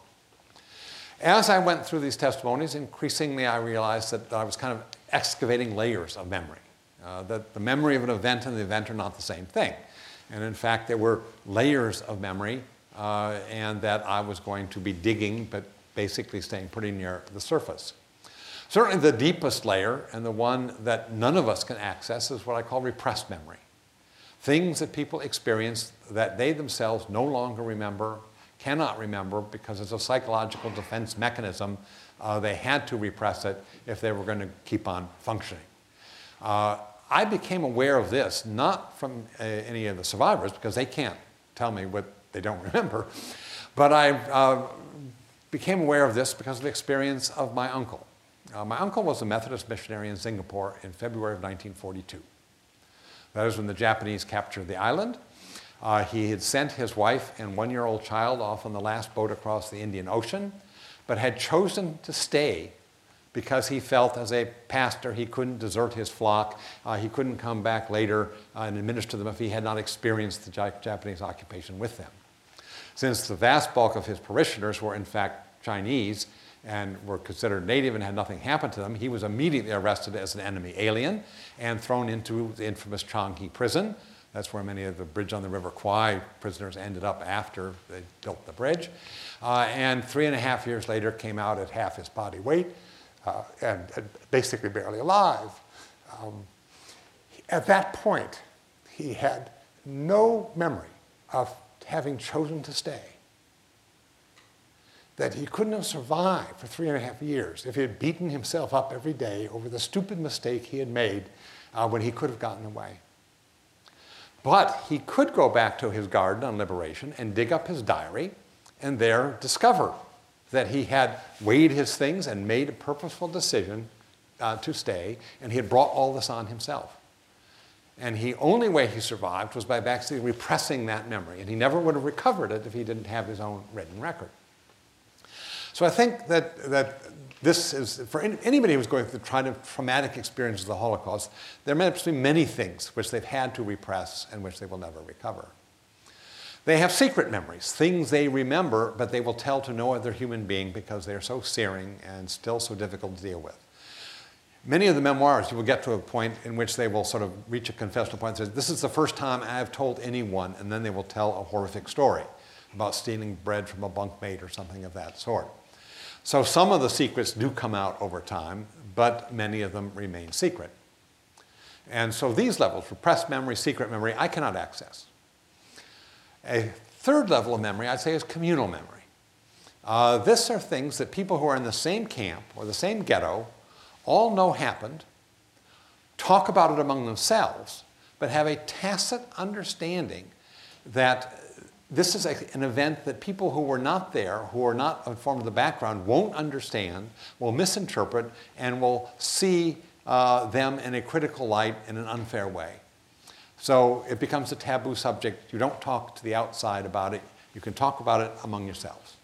As I went through these testimonies, increasingly I realized that I was kind of excavating layers of memory, that the memory of an event and the event are not the same thing. And in fact, there were layers of memory, and that I was going to be digging, but basically staying pretty near the surface. Certainly the deepest layer, and the one that none of us can access, is what I call repressed memory. Things that people experience that they themselves no longer remember, cannot remember, because it's a psychological defense mechanism. They had to repress it if they were going to keep on functioning. I became aware of this, not from any of the survivors, because they can't tell me what they don't remember, but I became aware of this because of the experience of my uncle. My uncle was a Methodist missionary in Singapore in February of 1942. That is when the Japanese captured the island. He had sent his wife and one-year-old child off on the last boat across the Indian Ocean, but had chosen to stay because he felt as a pastor he couldn't desert his flock, he couldn't come back later and administer them if he had not experienced the Japanese occupation with them. Since the vast bulk of his parishioners were in fact Chinese and were considered native and had nothing happened to them, he was immediately arrested as an enemy alien and thrown into the infamous Changi prison. That's where many of the bridge on the River Kwai prisoners ended up after they built the bridge. And 3.5 years later came out at half his body weight and basically barely alive. At that point, he had no memory of having chosen to stay. That he couldn't have survived for 3.5 years if he had beaten himself up every day over the stupid mistake he had made when he could have gotten away. But he could go back to his garden on liberation and dig up his diary and there discover that he had weighed his things and made a purposeful decision to stay, and he had brought all this on himself. And the only way he survived was by actually repressing that memory, and he never would have recovered it if he didn't have his own written record. So I think that this is, for anybody who's going through the traumatic experience of the Holocaust, there must be many things which they've had to repress and which they will never recover. They have secret memories, things they remember, but they will tell to no other human being because they are so searing and still so difficult to deal with. Many of the memoirs, you will get to a point in which they will sort of reach a confessional point and say, this is the first time I have told anyone, and then they will tell a horrific story about stealing bread from a bunkmate or something of that sort. So some of the secrets do come out over time, but many of them remain secret. And so these levels, repressed memory, secret memory, I cannot access. A third level of memory, I'd say, is communal memory. These are things that people who are in the same camp or the same ghetto all know happened, talk about it among themselves, but have a tacit understanding that this is an event that people who were not there, who are not informed of the background, won't understand, will misinterpret, and will see them in a critical light in an unfair way. So it becomes a taboo subject. You don't talk to the outside about it. You can talk about it among yourselves.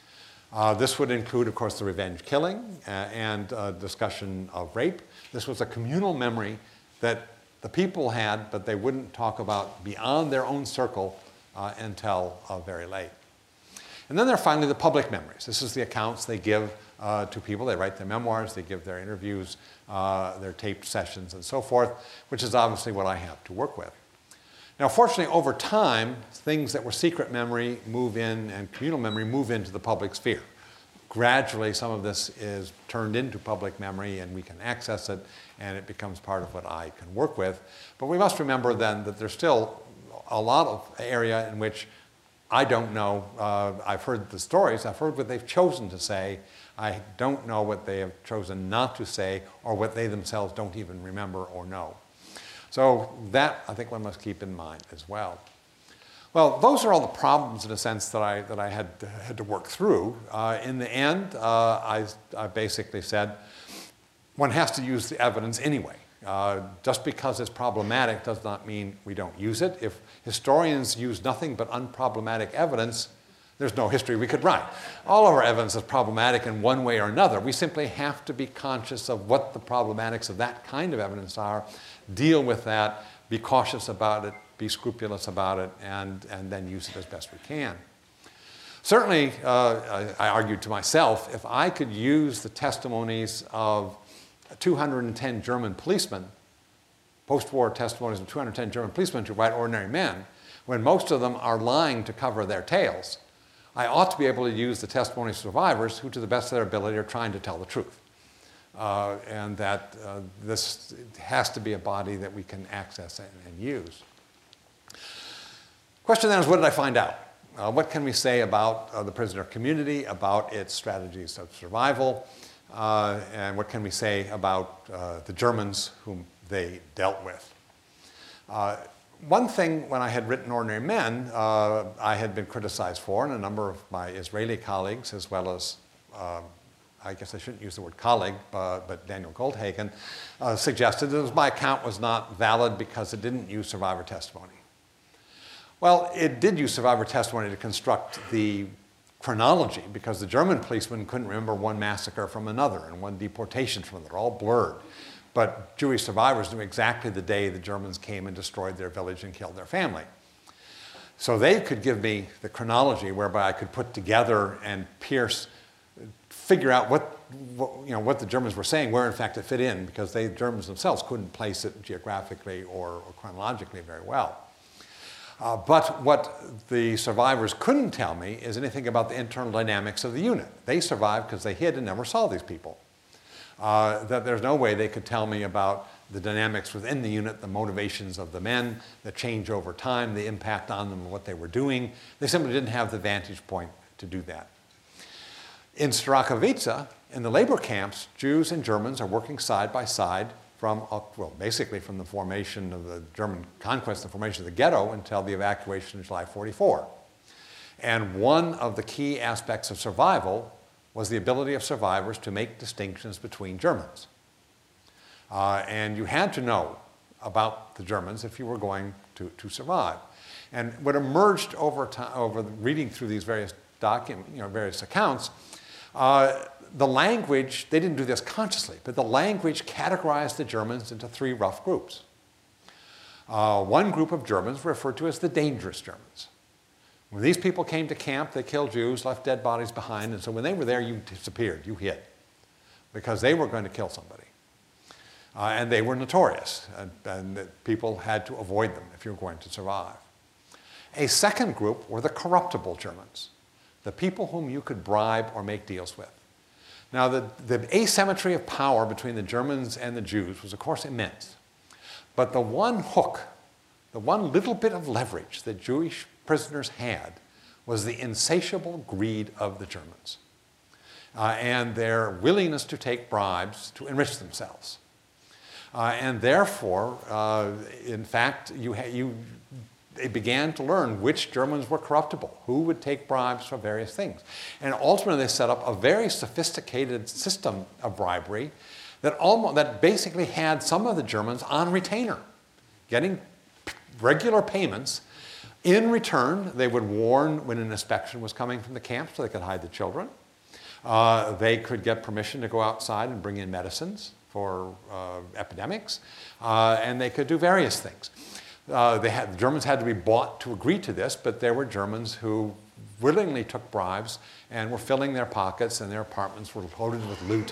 This would include, of course, the revenge killing and discussion of rape. This was a communal memory that the people had, but they wouldn't talk about beyond their own circle until very late. And then there are finally the public memories. This is the accounts they give to people. They write their memoirs, they give their interviews, their taped sessions, and so forth, which is obviously what I have to work with. Now, fortunately, over time, things that were secret memory move in, and communal memory move into the public sphere. Gradually, some of this is turned into public memory, and we can access it, and it becomes part of what I can work with. But we must remember then that there's still a lot of area in which I don't know. I've heard the stories. I've heard what they've chosen to say. I don't know what they have chosen not to say, or what they themselves don't even remember or know. So that, I think, one must keep in mind as well. Well, those are all the problems, in a sense, that I had to work through. In the end, I basically said, one has to use the evidence anyway. Just because it's problematic does not mean we don't use it. If historians use nothing but unproblematic evidence, there's no history we could write. All of our evidence is problematic in one way or another. We simply have to be conscious of what the problematics of that kind of evidence are, deal with that, be cautious about it, be scrupulous about it, and then use it as best we can. Certainly, I argued to myself, if I could use the testimonies of 210 German policemen, post-war testimonies of 210 German policemen to write Ordinary Men, when most of them are lying to cover their tales, I ought to be able to use the testimonies of survivors who, to the best of their ability, are trying to tell the truth. And that this has to be a body that we can access and use. Question then is, what did I find out? What can we say about the prisoner community, about its strategies of survival, and what can we say about the Germans whom they dealt with? One thing, when I had written Ordinary Men, I had been criticized for, and a number of my Israeli colleagues, as well as, I guess I shouldn't use the word colleague, but Daniel Goldhagen, suggested that my account was not valid because it didn't use survivor testimony. Well, it did use survivor testimony to construct the chronology, because the German policemen couldn't remember one massacre from another and one deportation from another, all blurred. But Jewish survivors knew exactly the day the Germans came and destroyed their village and killed their family. So they could give me the chronology whereby I could put together and figure out what the Germans were saying, where in fact it fit in, because the Germans themselves couldn't place it geographically or chronologically very well. But what the survivors couldn't tell me is anything about the internal dynamics of the unit. They survived because they hid and never saw these people. That there's no way they could tell me about the dynamics within the unit, the motivations of the men, the change over time, the impact on them and what they were doing. They simply didn't have the vantage point to do that. In Strakowice, in the labor camps, Jews and Germans are working side by side basically from the formation of the German conquest, the formation of the ghetto, until the evacuation in July 44. And one of the key aspects of survival was the ability of survivors to make distinctions between Germans. And you had to know about the Germans if you were going to survive. And what emerged over time, over reading through these various various accounts, the language, they didn't do this consciously, but the language categorized the Germans into three rough groups. One group of Germans were referred to as the dangerous Germans. When these people came to camp, they killed Jews, left dead bodies behind, and so when they were there, you disappeared, you hid, because they were going to kill somebody. And they were notorious, and people had to avoid them if you were going to survive. A second group were the corruptible Germans, the people whom you could bribe or make deals with. Now, the asymmetry of power between the Germans and the Jews was, of course, immense. But the one hook, the one little bit of leverage that Jewish prisoners had was the insatiable greed of the Germans and their willingness to take bribes to enrich themselves. And therefore, in fact, they began to learn which Germans were corruptible, who would take bribes for various things. And ultimately, they set up a very sophisticated system of bribery that basically had some of the Germans on retainer, getting regular payments. In return, they would warn when an inspection was coming from the camp so they could hide the children. They could get permission to go outside and bring in medicines for epidemics, and they could do various things. The Germans had to be bought to agree to this, but there were Germans who willingly took bribes and were filling their pockets, and their apartments were loaded with loot.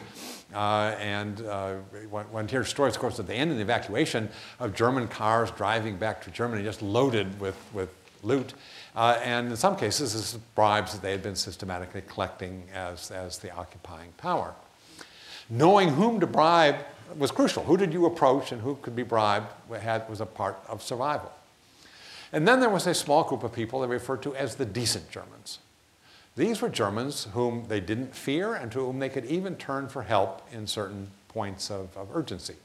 One hears stories, of course, at the end of the evacuation of German cars driving back to Germany just loaded with loot. And in some cases, this is bribes that they had been systematically collecting as the occupying power. Knowing whom to bribe was crucial. Who did you approach and who could be bribed was a part of survival. And then there was a small group of people they referred to as the decent Germans. These were Germans whom they didn't fear and to whom they could even turn for help in certain points of urgency.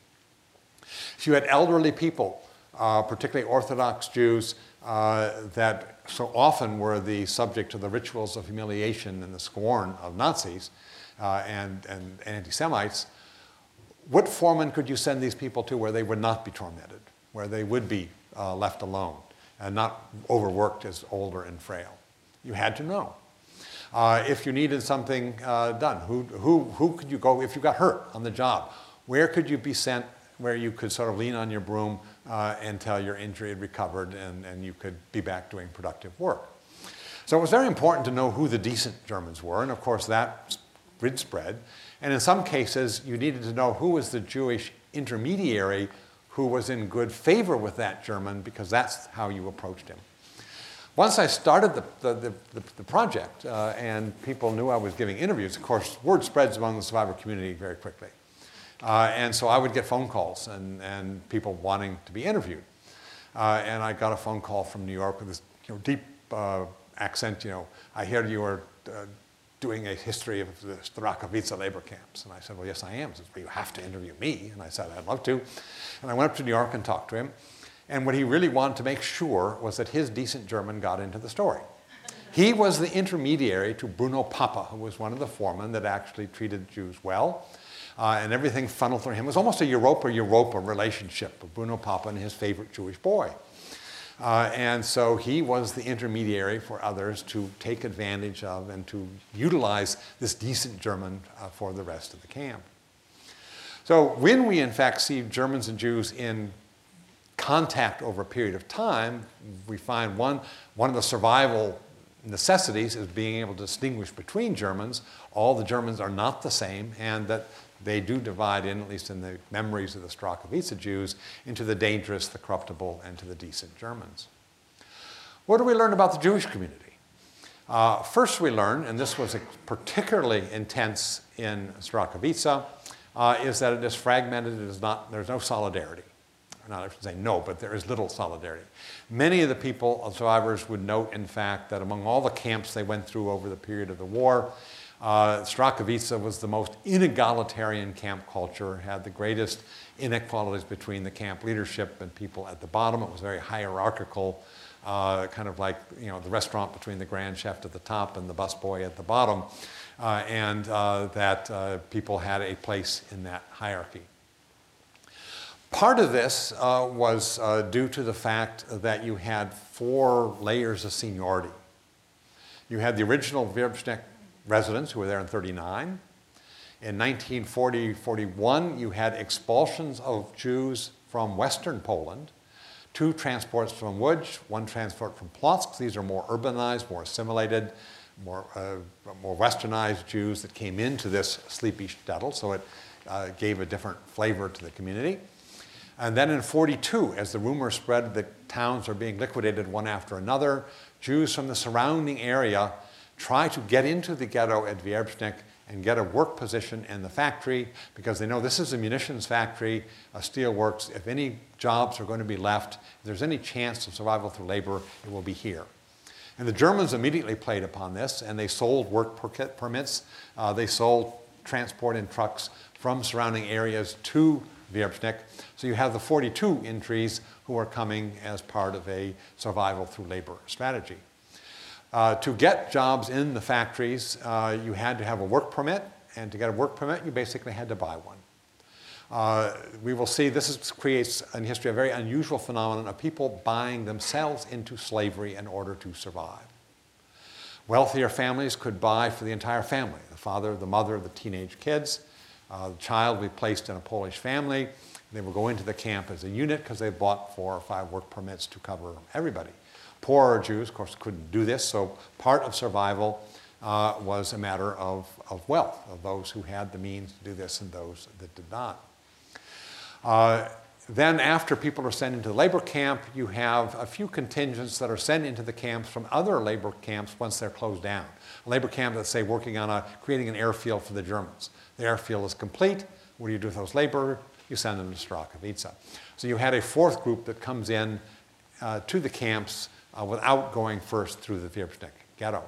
So you had elderly people, particularly Orthodox Jews, that so often were the subject of the rituals of humiliation and the scorn of Nazis and anti-Semites. What foreman could you send these people to where they would not be tormented, where they would be left alone and not overworked as older and frail? You had to know. If you needed something done, who could you go if you got hurt on the job? Where could you be sent where you could sort of lean on your broom until your injury had recovered and you could be back doing productive work? So it was very important to know who the decent Germans were, and of course that grid spread. And in some cases, you needed to know who was the Jewish intermediary who was in good favor with that German, because that's how you approached him. Once I started the project and people knew I was giving interviews, of course, word spreads among the survivor community very quickly. And so I would get phone calls and people wanting to be interviewed. And I got a phone call from New York with this deep accent. I hear you are doing a history of the Strachowitz labor camps. And I said, well, yes, I am. He said, well, you have to interview me. And I said, I'd love to. And I went up to New York and talked to him. And what he really wanted to make sure was that his decent German got into the story. He was the intermediary to Bruno Papa, who was one of the foremen that actually treated Jews well. And everything funneled through him. It was almost a Europa relationship of Bruno Papa and his favorite Jewish boy. And so he was the intermediary for others to take advantage of and to utilize this decent German for the rest of the camp. So when we, in fact, see Germans and Jews in contact over a period of time, we find one of the survival necessities is being able to distinguish between Germans. All the Germans are not the same, and that they do divide in, at least in the memories of the Strachowitz Jews, into the dangerous, the corruptible, and to the decent Germans. What do we learn about the Jewish community? First we learn, and this was particularly intense in Strachowitz, is that it is fragmented. There's no solidarity. Not I should say no, but there is little solidarity. Many of the survivors would note, in fact, that among all the camps they went through over the period of the war, Strachowicza was the most inegalitarian camp culture, had the greatest inequalities between the camp leadership and people at the bottom. It was very hierarchical, kind of like the restaurant between the grand chef at the top and the busboy at the bottom, and that people had a place in that hierarchy. Part of this was due to the fact that you had 4 layers of seniority. You had the original Wierbschnick residents who were there in 1939. In 1940-41, you had expulsions of Jews from Western Poland, 2 transports from Łódź, 1 transport from Płock. These are more urbanized, more assimilated, more westernized Jews that came into this sleepy shtetl, so it gave a different flavor to the community. And then in 42, as the rumor spread that towns are being liquidated one after another, Jews from the surrounding area try to get into the ghetto at Wierbschnick and get a work position in the factory because they know this is a munitions factory, a steel works. If any jobs are going to be left, if there's any chance of survival through labor, it will be here. And the Germans immediately played upon this, and they sold work permits. They sold transport in trucks from surrounding areas to Wierbschnick. So you have the 42 entries who are coming as part of a survival through labor strategy. To get jobs in the factories, you had to have a work permit, and to get a work permit, you basically had to buy one. We will see this creates in history a very unusual phenomenon of people buying themselves into slavery in order to survive. Wealthier families could buy for the entire family, the father, the mother, the teenage kids. The child would be placed in a Polish family. They would go into the camp as a unit because they bought 4 or 5 work permits to cover everybody. Poorer Jews, of course, couldn't do this, so part of survival was a matter of wealth, of those who had the means to do this and those that did not. Then after people are sent into the labor camp, you have a few contingents that are sent into the camps from other labor camps once they're closed down. A labor camp that's, say, working on creating an airfield for the Germans. The airfield is complete. What do you do with those labor? You send them to Strachowicza. So you had a 4th group that comes in to the camps without going first through the Wierbschnick ghetto.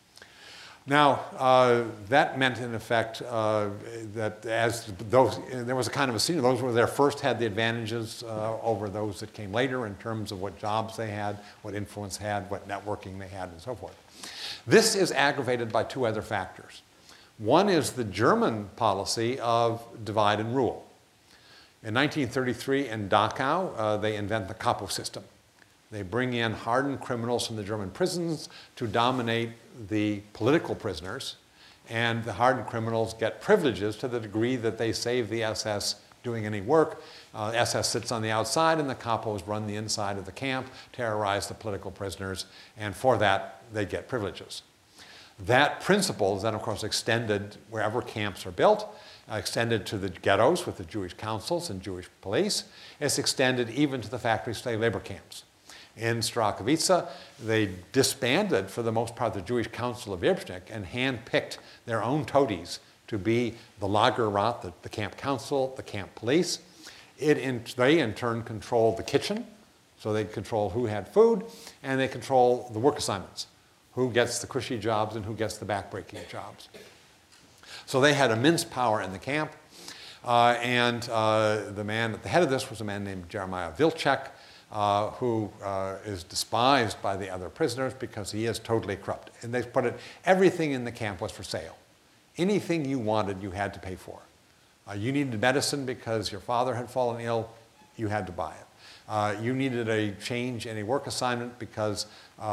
Now, that meant, in effect, that as those, there was a kind of a senior, those who were there first had the advantages over those that came later in terms of what jobs they had, what influence they had, what networking they had, and so forth. This is aggravated by 2 other factors. One is the German policy of divide and rule. In 1933 in Dachau, they invent the Kapo system. They bring in hardened criminals from the German prisons to dominate the political prisoners, and the hardened criminals get privileges to the degree that they save the SS doing any work. SS sits on the outside, and the Kapos run the inside of the camp, terrorize the political prisoners, and for that, they get privileges. That principle is then, of course, extended wherever camps are built, extended to the ghettos with the Jewish councils and Jewish police. It's extended even to the factory slave labor camps. In Strachowicza, they disbanded, for the most part, the Jewish Council of Wierbschnick and handpicked their own toadies to be the Lagerrat, the camp council, the camp police. They, in turn, controlled the kitchen, so they control who had food, and they control the work assignments, who gets the cushy jobs and who gets the backbreaking jobs. So they had immense power in the camp, and the man at the head of this was a man named Jeremiah Wilczek, who is despised by the other prisoners because he is totally corrupt. And they put it, everything in the camp was for sale. Anything you wanted, you had to pay for. You needed medicine because your father had fallen ill, you had to buy it. You needed a change in a work assignment because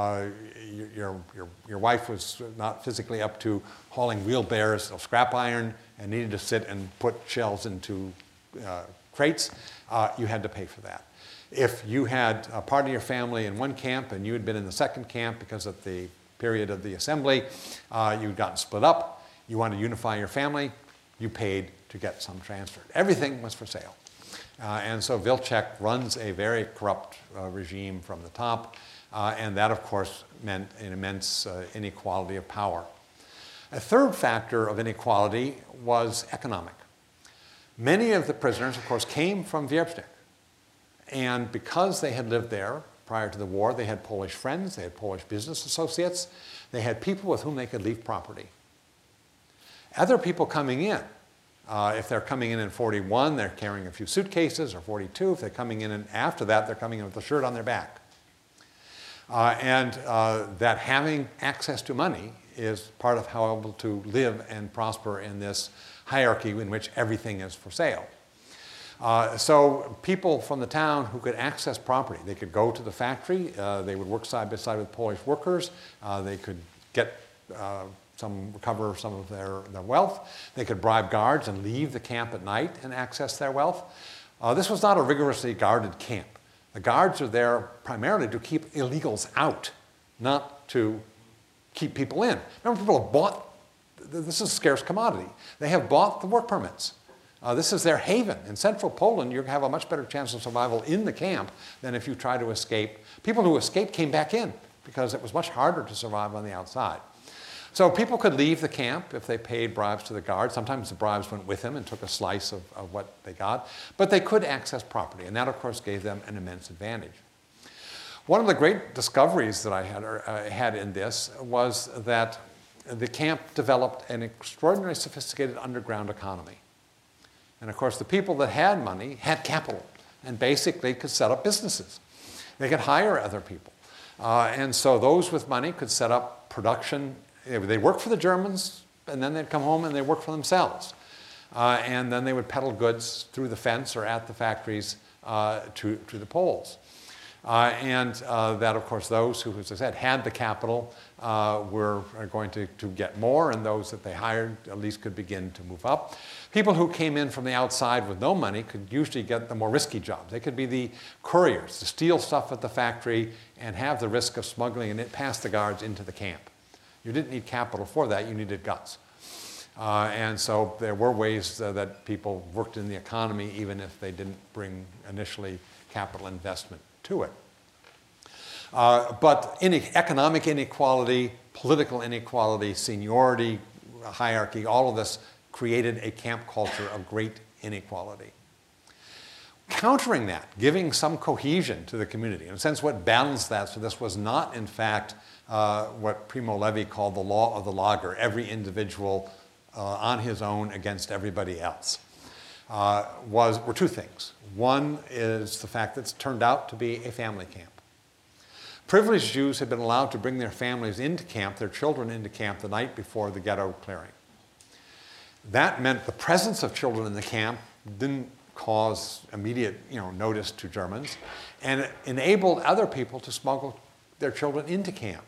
your wife was not physically up to hauling wheelbarrows of scrap iron and needed to sit and put shells into crates. You had to pay for that. If you had a part of your family in one camp and you had been in the second camp because at the period of the assembly, you'd gotten split up, you wanted to unify your family, you paid to get some transferred. Everything was for sale. And so Wilczek runs a very corrupt regime from the top, and that, of course, meant an immense inequality of power. A third factor of inequality was economic. Many of the prisoners, of course, came from Wierbschnick. And because they had lived there prior to the war, they had Polish friends, they had Polish business associates, they had people with whom they could leave property. other people coming in. If they're coming in 41, they're carrying a few suitcases, or 42. If they're coming in and after that, they're coming in with a shirt on their back. That having access to money is part of how able to live and prosper in this hierarchy in which everything is for sale. So people from the town who could access property, they could go to the factory, they would work side by side with Polish workers, they could recover some of their wealth, they could bribe guards and leave the camp at night and access their wealth. This was not a rigorously guarded camp. The guards are there primarily to keep illegals out, not to keep people in. Remember, people have bought, this is a scarce commodity. They have bought the work permits. This is their haven. In central Poland, you have a much better chance of survival in the camp than if you try to escape. People who escaped came back in because it was much harder to survive on the outside. So people could leave the camp if they paid bribes to the guards. Sometimes the bribes went with them and took a slice of what they got. But they could access property, and that, of course, gave them an immense advantage. One of the great discoveries that I had in this was that the camp developed an extraordinarily sophisticated underground economy. And, of course, the people that had money had capital and basically could set up businesses. They could hire other people. And so those with money could set up production. They'd work for the Germans, and then they'd come home and they'd work for themselves. And then they would peddle goods through the fence or at the factories to the Poles. That, of course, those who, as I said, had the capital were going to get more, and those that they hired at least could begin to move up. People who came in from the outside with no money could usually get the more risky jobs. They could be the couriers, to steal stuff at the factory and have the risk of smuggling it past the guards into the camp. You didn't need capital for that, you needed guts. And so there were ways that people worked in the economy even if they didn't bring initially capital investment to it. But economic inequality, political inequality, seniority, hierarchy, all of this created a camp culture of great inequality. Countering that, giving some cohesion to the community, in a sense what balanced that, so this was not in fact what Primo Levi called the law of the laager, every individual on his own against everybody else, were two things. One is the fact that it's turned out to be a family camp. Privileged Jews had been allowed to bring their families into camp, their children into camp the night before the ghetto clearing. That meant the presence of children in the camp didn't cause immediate notice to Germans, and it enabled other people to smuggle their children into camp.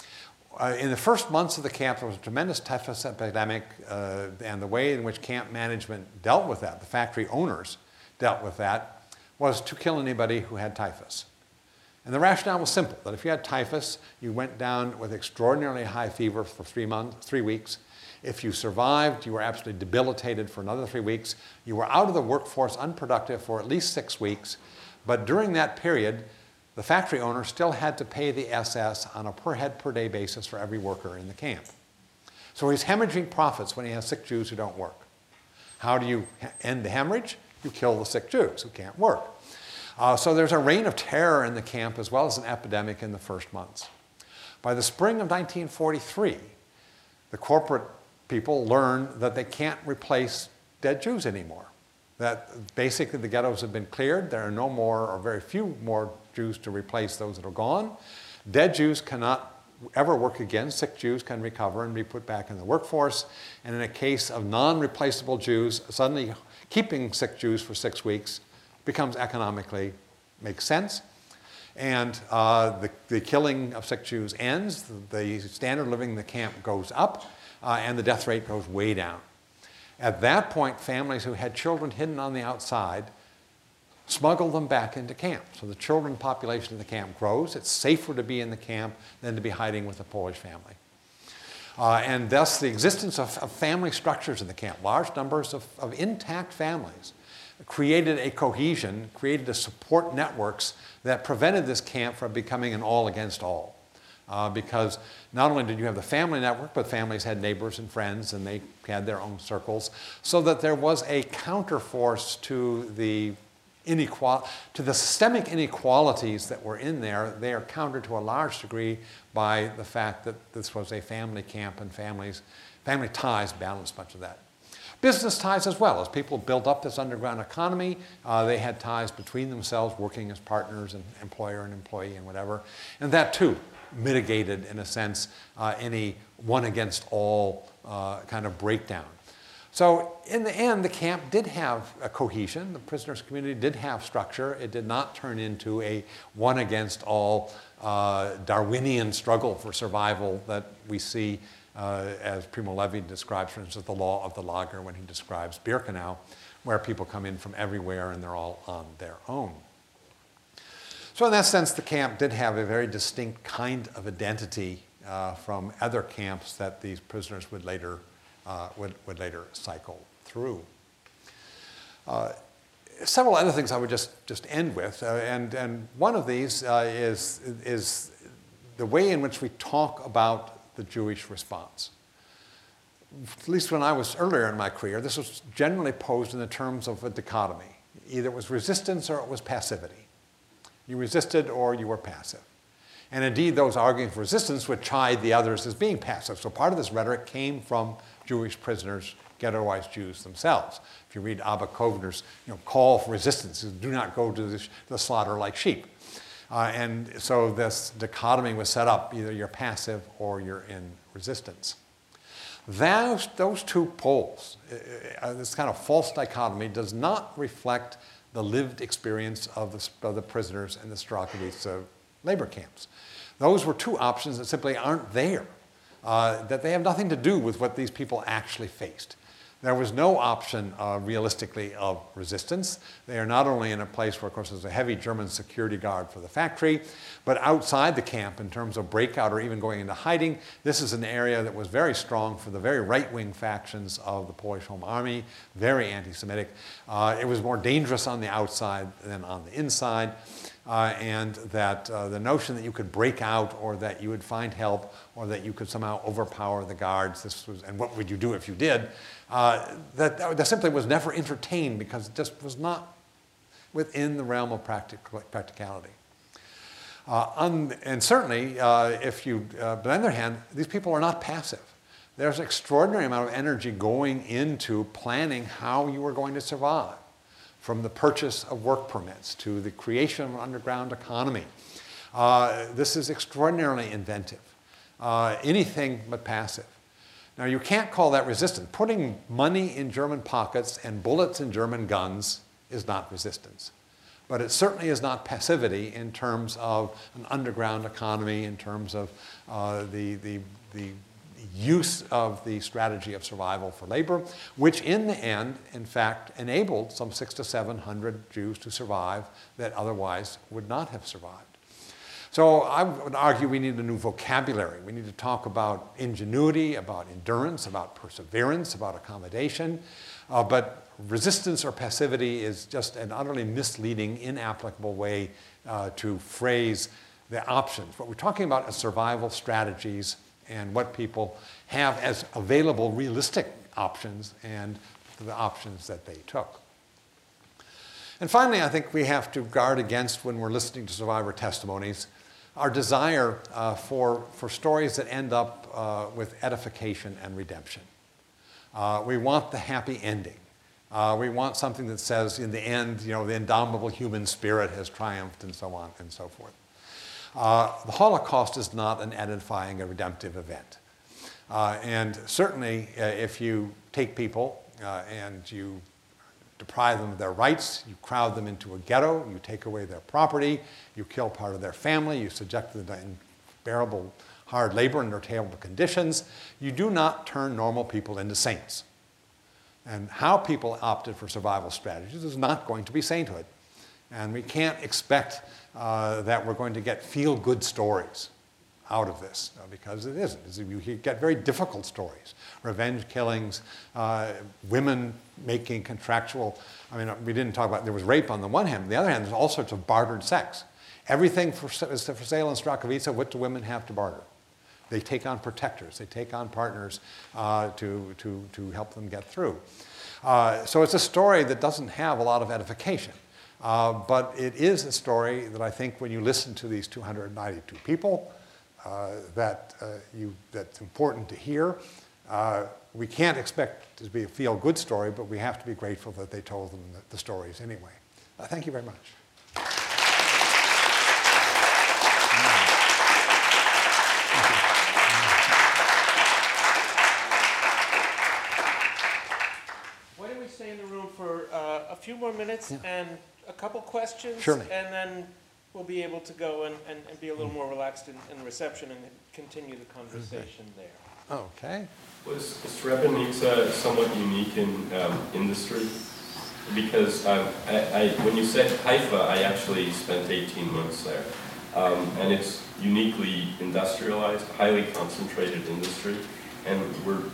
In the first months of the camp, there was a tremendous typhus epidemic, and the way in which camp management dealt with that, the factory owners dealt with that, was to kill anybody who had typhus. And the rationale was simple, that if you had typhus, you went down with extraordinarily high fever for 3 weeks. If you survived, you were absolutely debilitated for another 3 weeks. You were out of the workforce, unproductive for at least 6 weeks. But during that period, the factory owner still had to pay the SS on a per head per day basis for every worker in the camp. So he's hemorrhaging profits when he has sick Jews who don't work. How do you end the hemorrhage? You kill the sick Jews who can't work. So there's a reign of terror in the camp as well as an epidemic in the first months. By the spring of 1943, the corporate people learn that they can't replace dead Jews anymore. That basically the ghettos have been cleared. There are no more or very few more Jews to replace those that are gone. Dead Jews cannot ever work again. Sick Jews can recover and be put back in the workforce. And in a case of non-replaceable Jews, suddenly keeping sick Jews for 6 weeks becomes economically makes sense. And the killing of sick Jews ends. The standard of living in the camp goes up. And the death rate goes way down. At that point, families who had children hidden on the outside smuggle them back into camp. So the children population of the camp grows. It's safer to be in the camp than to be hiding with a Polish family. And thus the existence of family structures in the camp, large numbers of intact families, created a cohesion, created a support networks that prevented this camp from becoming an all against all. Because not only did you have the family network, but families had neighbors and friends, and they had their own circles, so that there was a counterforce to the systemic inequalities that were in there. They are countered to a large degree by the fact that this was a family camp and families Family ties balanced much of that. Business ties as well. As people built up this underground economy, they had ties between themselves, working as partners and employer and employee and whatever. And that too mitigated, in a sense, any one against all kind of breakdown. So in the end, the camp did have a cohesion. The prisoners' community did have structure. It did not turn into a one against all Darwinian struggle for survival that we see as Primo Levi describes, for instance, the law of the lager when he describes Birkenau, where people come in from everywhere and they're all on their own. So in that sense, the camp did have a very distinct kind of identity from other camps that these prisoners would later cycle through. Several other things I would just end with, and one of these is the way in which we talk about the Jewish response. At least when I was earlier in my career, this was generally posed in the terms of a dichotomy. Either it was resistance or it was passivity. You resisted or you were passive. And indeed, those arguing for resistance would chide the others as being passive. So part of this rhetoric came from Jewish prisoners, ghettoized Jews themselves. If you read Abba Kovner's call for resistance, do not go to the slaughter like sheep. And so this dichotomy was set up, either you're passive or you're in resistance. Those two poles, this kind of false dichotomy, does not reflect the lived experience of the prisoners in the Strachowitz labor camps. Those were two options that simply aren't there, that they have nothing to do with what these people actually faced. There was no option, realistically, of resistance. They are not only in a place where, of course, there's a heavy German security guard for the factory, but outside the camp, in terms of breakout or even going into hiding, this is an area that was very strong for the very right-wing factions of the Polish Home Army, very anti-Semitic. It was more dangerous on the outside than on the inside, and that the notion that you could break out or that you would find help or that you could somehow overpower the guards, and what would you do if you did, that simply was never entertained because it just was not within the realm of practicality. And certainly, but on the other hand, these people are not passive. There's an extraordinary amount of energy going into planning how you are going to survive, from the purchase of work permits to the creation of an underground economy. This is extraordinarily inventive. Anything but passive. Now, you can't call that resistance. Putting money in German pockets and bullets in German guns is not resistance. But it certainly is not passivity in terms of an underground economy, in terms of the use of the strategy of survival for labor, which in the end, in fact, enabled some 600 to 700 Jews to survive that otherwise would not have survived. So I would argue we need a new vocabulary. We need to talk about ingenuity, about endurance, about perseverance, about accommodation. But resistance or passivity is just an utterly misleading, inapplicable way to phrase the options. What we're talking about is survival strategies and what people have as available realistic options and the options that they took. And finally, I think we have to guard against, when we're listening to survivor testimonies, our desire for stories that end up with edification and redemption. We want the happy ending. We want something that says, in the end, the indomitable human spirit has triumphed and so on and so forth. The Holocaust is not an edifying or redemptive event. And certainly, if you take people and you deprive them of their rights, you crowd them into a ghetto, you take away their property, you kill part of their family, you subject them to unbearable hard labor under terrible conditions, you do not turn normal people into saints. And how people opted for survival strategies is not going to be sainthood. And we can't expect that we're going to get feel-good stories out of this, because it isn't. You get very difficult stories. Revenge killings, women making contractual, we didn't talk about, there was rape on the one hand. On the other hand, there's all sorts of bartered sex. Everything is for sale in Strachowitz. What do women have to barter? They take on protectors. They take on partners to help them get through. So it's a story that doesn't have a lot of edification. But it is a story that I think when you listen to these 292 people, that's important to hear. We can't expect it to be a feel-good story, but we have to be grateful that they told them the stories anyway. Thank you very much. Why don't we stay in the room for a few more minutes and a couple questions? Surely. And then we'll be able to go and be a little more relaxed in reception and continue the conversation there. Okay. Was Srebrenica somewhat unique in industry? Because when you said Haifa, I actually spent 18 months there. And it's uniquely industrialized, highly concentrated industry. And we're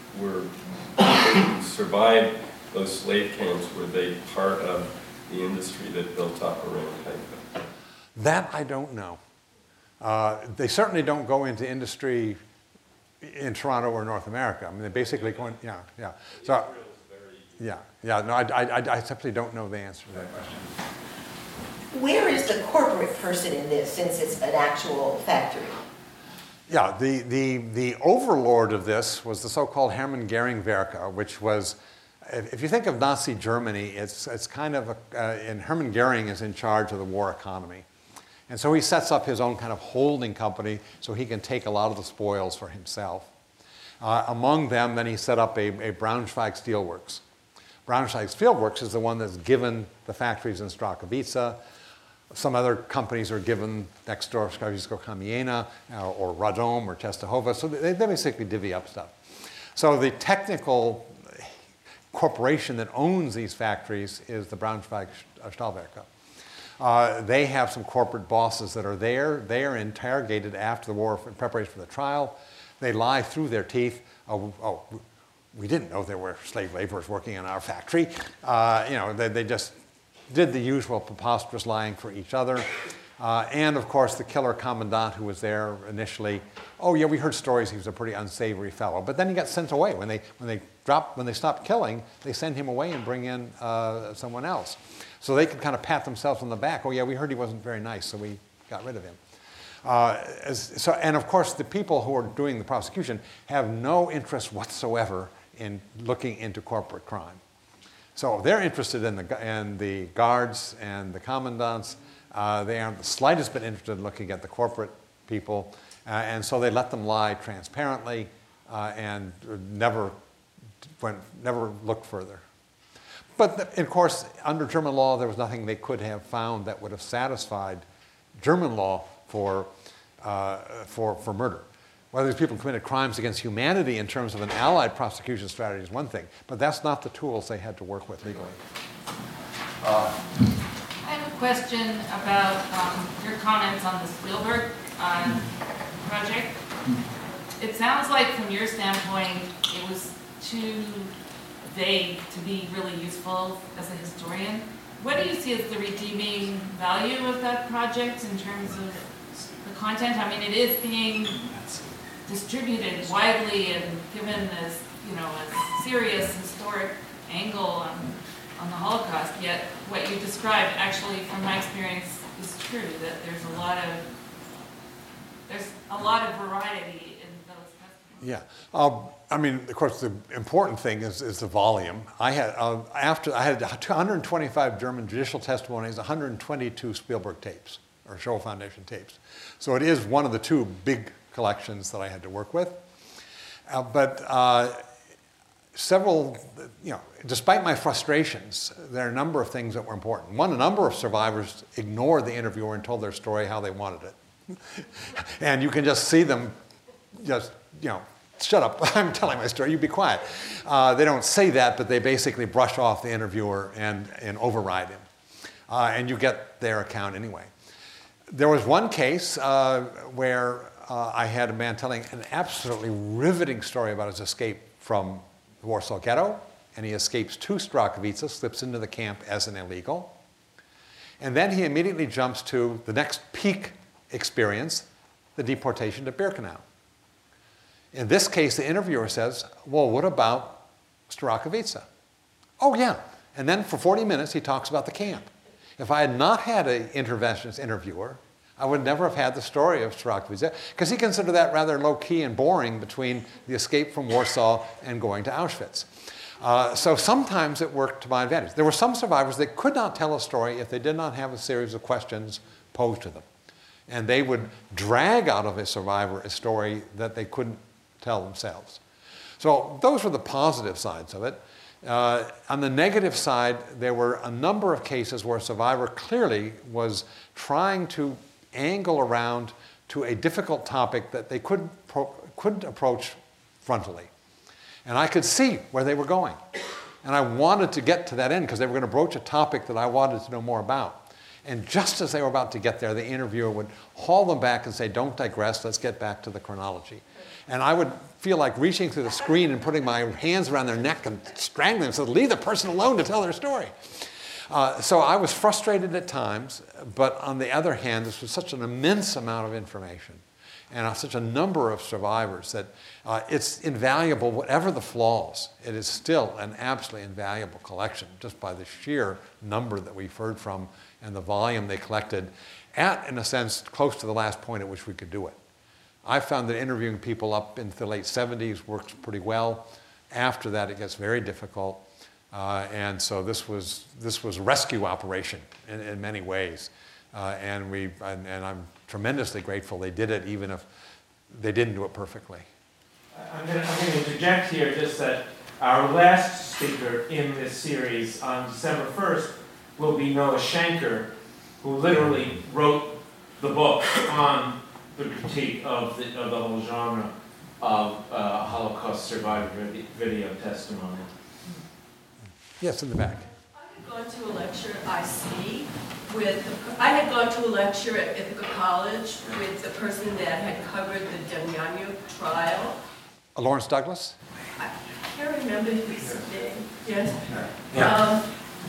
people who survived those slave camps, were they part of the industry that built up around Haifa? That I don't know. They certainly don't go into industry in Toronto or North America. I mean, they basically go in, yeah. So, no, I simply don't know the answer to that question. Where is the corporate person in this, since it's an actual factory? Yeah, the overlord of this was the so-called Hermann Goering Werke, which was, if you think of Nazi Germany, it's kind of, and Hermann Goering is in charge of the war economy. And so he sets up his own kind of holding company so he can take a lot of the spoils for himself. Among them, then he set up a Braunschweig Steelworks. Braunschweig Steelworks is the one that's given the factories in Strachowitz. Some other companies are given next door, Skarbsko-Kamienna, or Radom, or Czestochowa. So they basically divvy up stuff. So the technical corporation that owns these factories is the Braunschweig Stahlwerke. They have some corporate bosses that are there. They are interrogated after the war in preparation for the trial. They lie through their teeth. We didn't know there were slave laborers working in our factory. They just did the usual preposterous lying for each other. And of course, the killer commandant who was there initially, we heard stories he was a pretty unsavory fellow. But then he got sent away. When they stopped killing, they send him away and bring in someone else. So they could kind of pat themselves on the back. We heard he wasn't very nice, so we got rid of him. And of course, the people who are doing the prosecution have no interest whatsoever in looking into corporate crime. So they're interested in the guards and the commandants. They aren't the slightest bit interested in looking at the corporate people. And so they let them lie transparently and never looked further. But of course, under German law, there was nothing they could have found that would have satisfied German law for murder. Whether these people committed crimes against humanity in terms of an Allied prosecution strategy is one thing, but that's not the tools they had to work with legally. I have a question about your comments on the Spielberg project. It sounds like, from your standpoint, it was too vague to be really useful as a historian. What do you see as the redeeming value of that project in terms of the content? I mean, it is being distributed widely and given as, a serious historic angle on the Holocaust, yet what you described actually, from my experience, is true, that there's a lot of variety in those testimonies. Yeah. Of course, the important thing is the volume. I had 125 German judicial testimonies, 122 Spielberg tapes, or Shoah Foundation tapes. So it is one of the two big collections that I had to work with. Despite my frustrations, there are a number of things that were important. One, a number of survivors ignored the interviewer and told their story how they wanted it. And you can just see them shut up, I'm telling my story, you be quiet. They don't say that, but they basically brush off the interviewer and override him. And you get their account anyway. There was one case where I had a man telling an absolutely riveting story about his escape from the Warsaw Ghetto, and he escapes to Strachowitz, slips into the camp as an illegal. And then he immediately jumps to the next peak experience, the deportation to Birkenau. In this case, the interviewer says, well, what about Strachowitz? Oh, yeah. And then for 40 minutes, he talks about the camp. If I had not had an interventionist interviewer, I would never have had the story of Sierakowicz, because he considered that rather low-key and boring between the escape from Warsaw and going to Auschwitz. So sometimes it worked to my advantage. There were some survivors that could not tell a story if they did not have a series of questions posed to them. And they would drag out of a survivor a story that they couldn't tell themselves. So those were the positive sides of it. On the negative side, there were a number of cases where a survivor clearly was trying to angle around to a difficult topic that they couldn't approach frontally. And I could see where they were going. And I wanted to get to that end because they were going to broach a topic that I wanted to know more about. And just as they were about to get there, the interviewer would haul them back and say, don't digress, let's get back to the chronology. And I would feel like reaching through the screen and putting my hands around their neck and strangling them, so leave the person alone to tell their story. So I was frustrated at times, but on the other hand, this was such an immense amount of information and such a number of survivors that it's invaluable, whatever the flaws. It is still an absolutely invaluable collection, just by the sheer number that we've heard from and the volume they collected at, in a sense, close to the last point at which we could do it. I found that interviewing people up into the late 70s works pretty well. After that, it gets very difficult. And so this was a rescue operation in many ways. And I'm tremendously grateful they did it, even if they didn't do it perfectly. I'm going to interject here just that our last speaker in this series on December 1st will be Noah Shanker, who literally wrote the book on the critique of the whole genre of Holocaust survivor video testimony. Yes, in the back. I had gone to a lecture I had gone to a lecture at Ithaca College with the person that had covered the Demjanjuk trial. Lawrence Douglas? I can't remember his name. Yes. Yeah.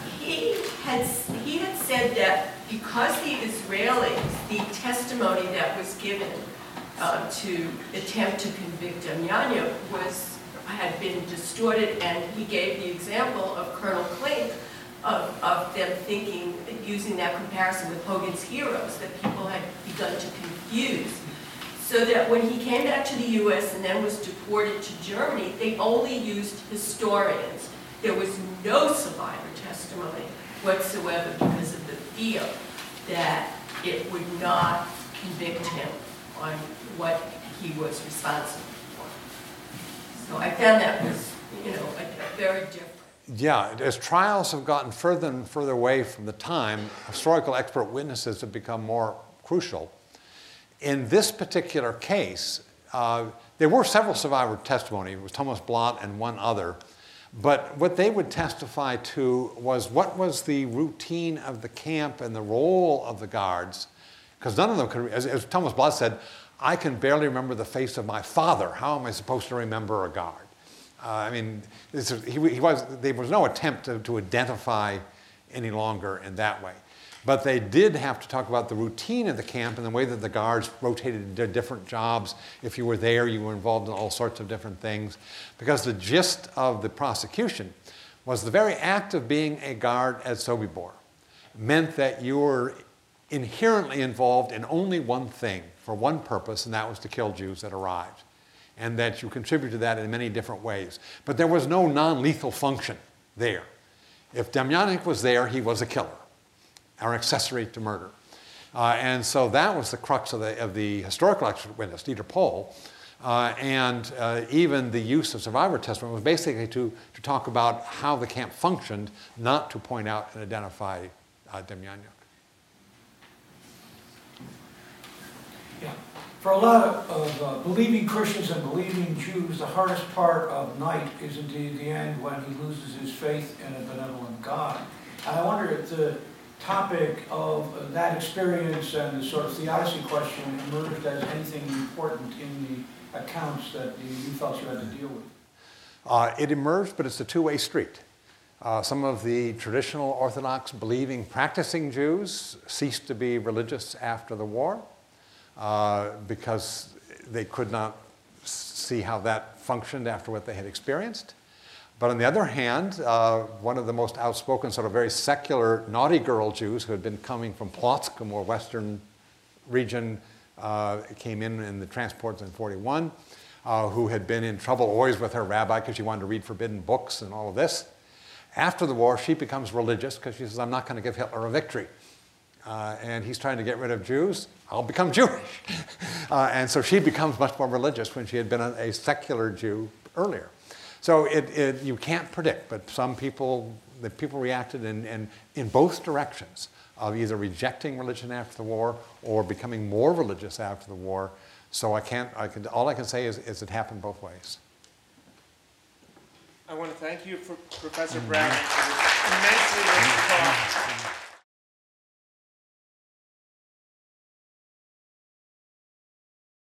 He had said that because the Israelis, the testimony that was given to attempt to convict Demjanjuk had been distorted, and he gave the example of Colonel Klink of them thinking, using that comparison with Hogan's Heroes, that people had begun to confuse. So that when he came back to the U.S. and then was deported to Germany, they only used historians. There was no survivor testimony whatsoever because of the fear that it would not convict him on what he was responsible for. So I found that was, very different. Yeah, as trials have gotten further and further away from the time, historical expert witnesses have become more crucial. In this particular case, there were several survivor testimony. It was Thomas Blatt and one other. But what they would testify to was what was the routine of the camp and the role of the guards. Because none of them could, as Thomas Blatt said, I can barely remember the face of my father. How am I supposed to remember a guard? There was no attempt to identify any longer in that way. But they did have to talk about the routine of the camp and the way that the guards rotated into different jobs. If you were there, you were involved in all sorts of different things. Because the gist of the prosecution was the very act of being a guard at Sobibor meant that you were inherently involved in only one thing for one purpose, and that was to kill Jews that arrived. And that you contribute to that in many different ways. But there was no non-lethal function there. If Demjanjuk was there, he was a killer, or accessory to murder. And so that was the crux of the historical expert witness, Dieter Pohl. And even the use of survivor testimony was basically to talk about how the camp functioned, not to point out and identify Demjanjuk. Yeah. For a lot of believing Christians and believing Jews, the hardest part of night is indeed the end when he loses his faith in a benevolent God. And I wonder if the topic of that experience and the sort of theodicy question emerged as anything important in the accounts that you felt you had to deal with. It emerged, but it's a two-way street. Some of the traditional Orthodox believing, practicing Jews ceased to be religious after the war. Because they could not see how that functioned after what they had experienced. But on the other hand, one of the most outspoken, sort of very secular, naughty girl Jews who had been coming from Plotzk, a more Western region came in the transports in 41, who had been in trouble always with her rabbi because she wanted to read forbidden books and all of this. After the war, she becomes religious because she says, I'm not going to give Hitler a victory. And he's trying to get rid of Jews. I'll become Jewish. And so she becomes much more religious when she had been a secular Jew earlier. So you can't predict, but the people reacted in both directions of either rejecting religion after the war or becoming more religious after the war. So all I can say is it happened both ways. I want to thank you, Professor Browning, for this immensely rich talk.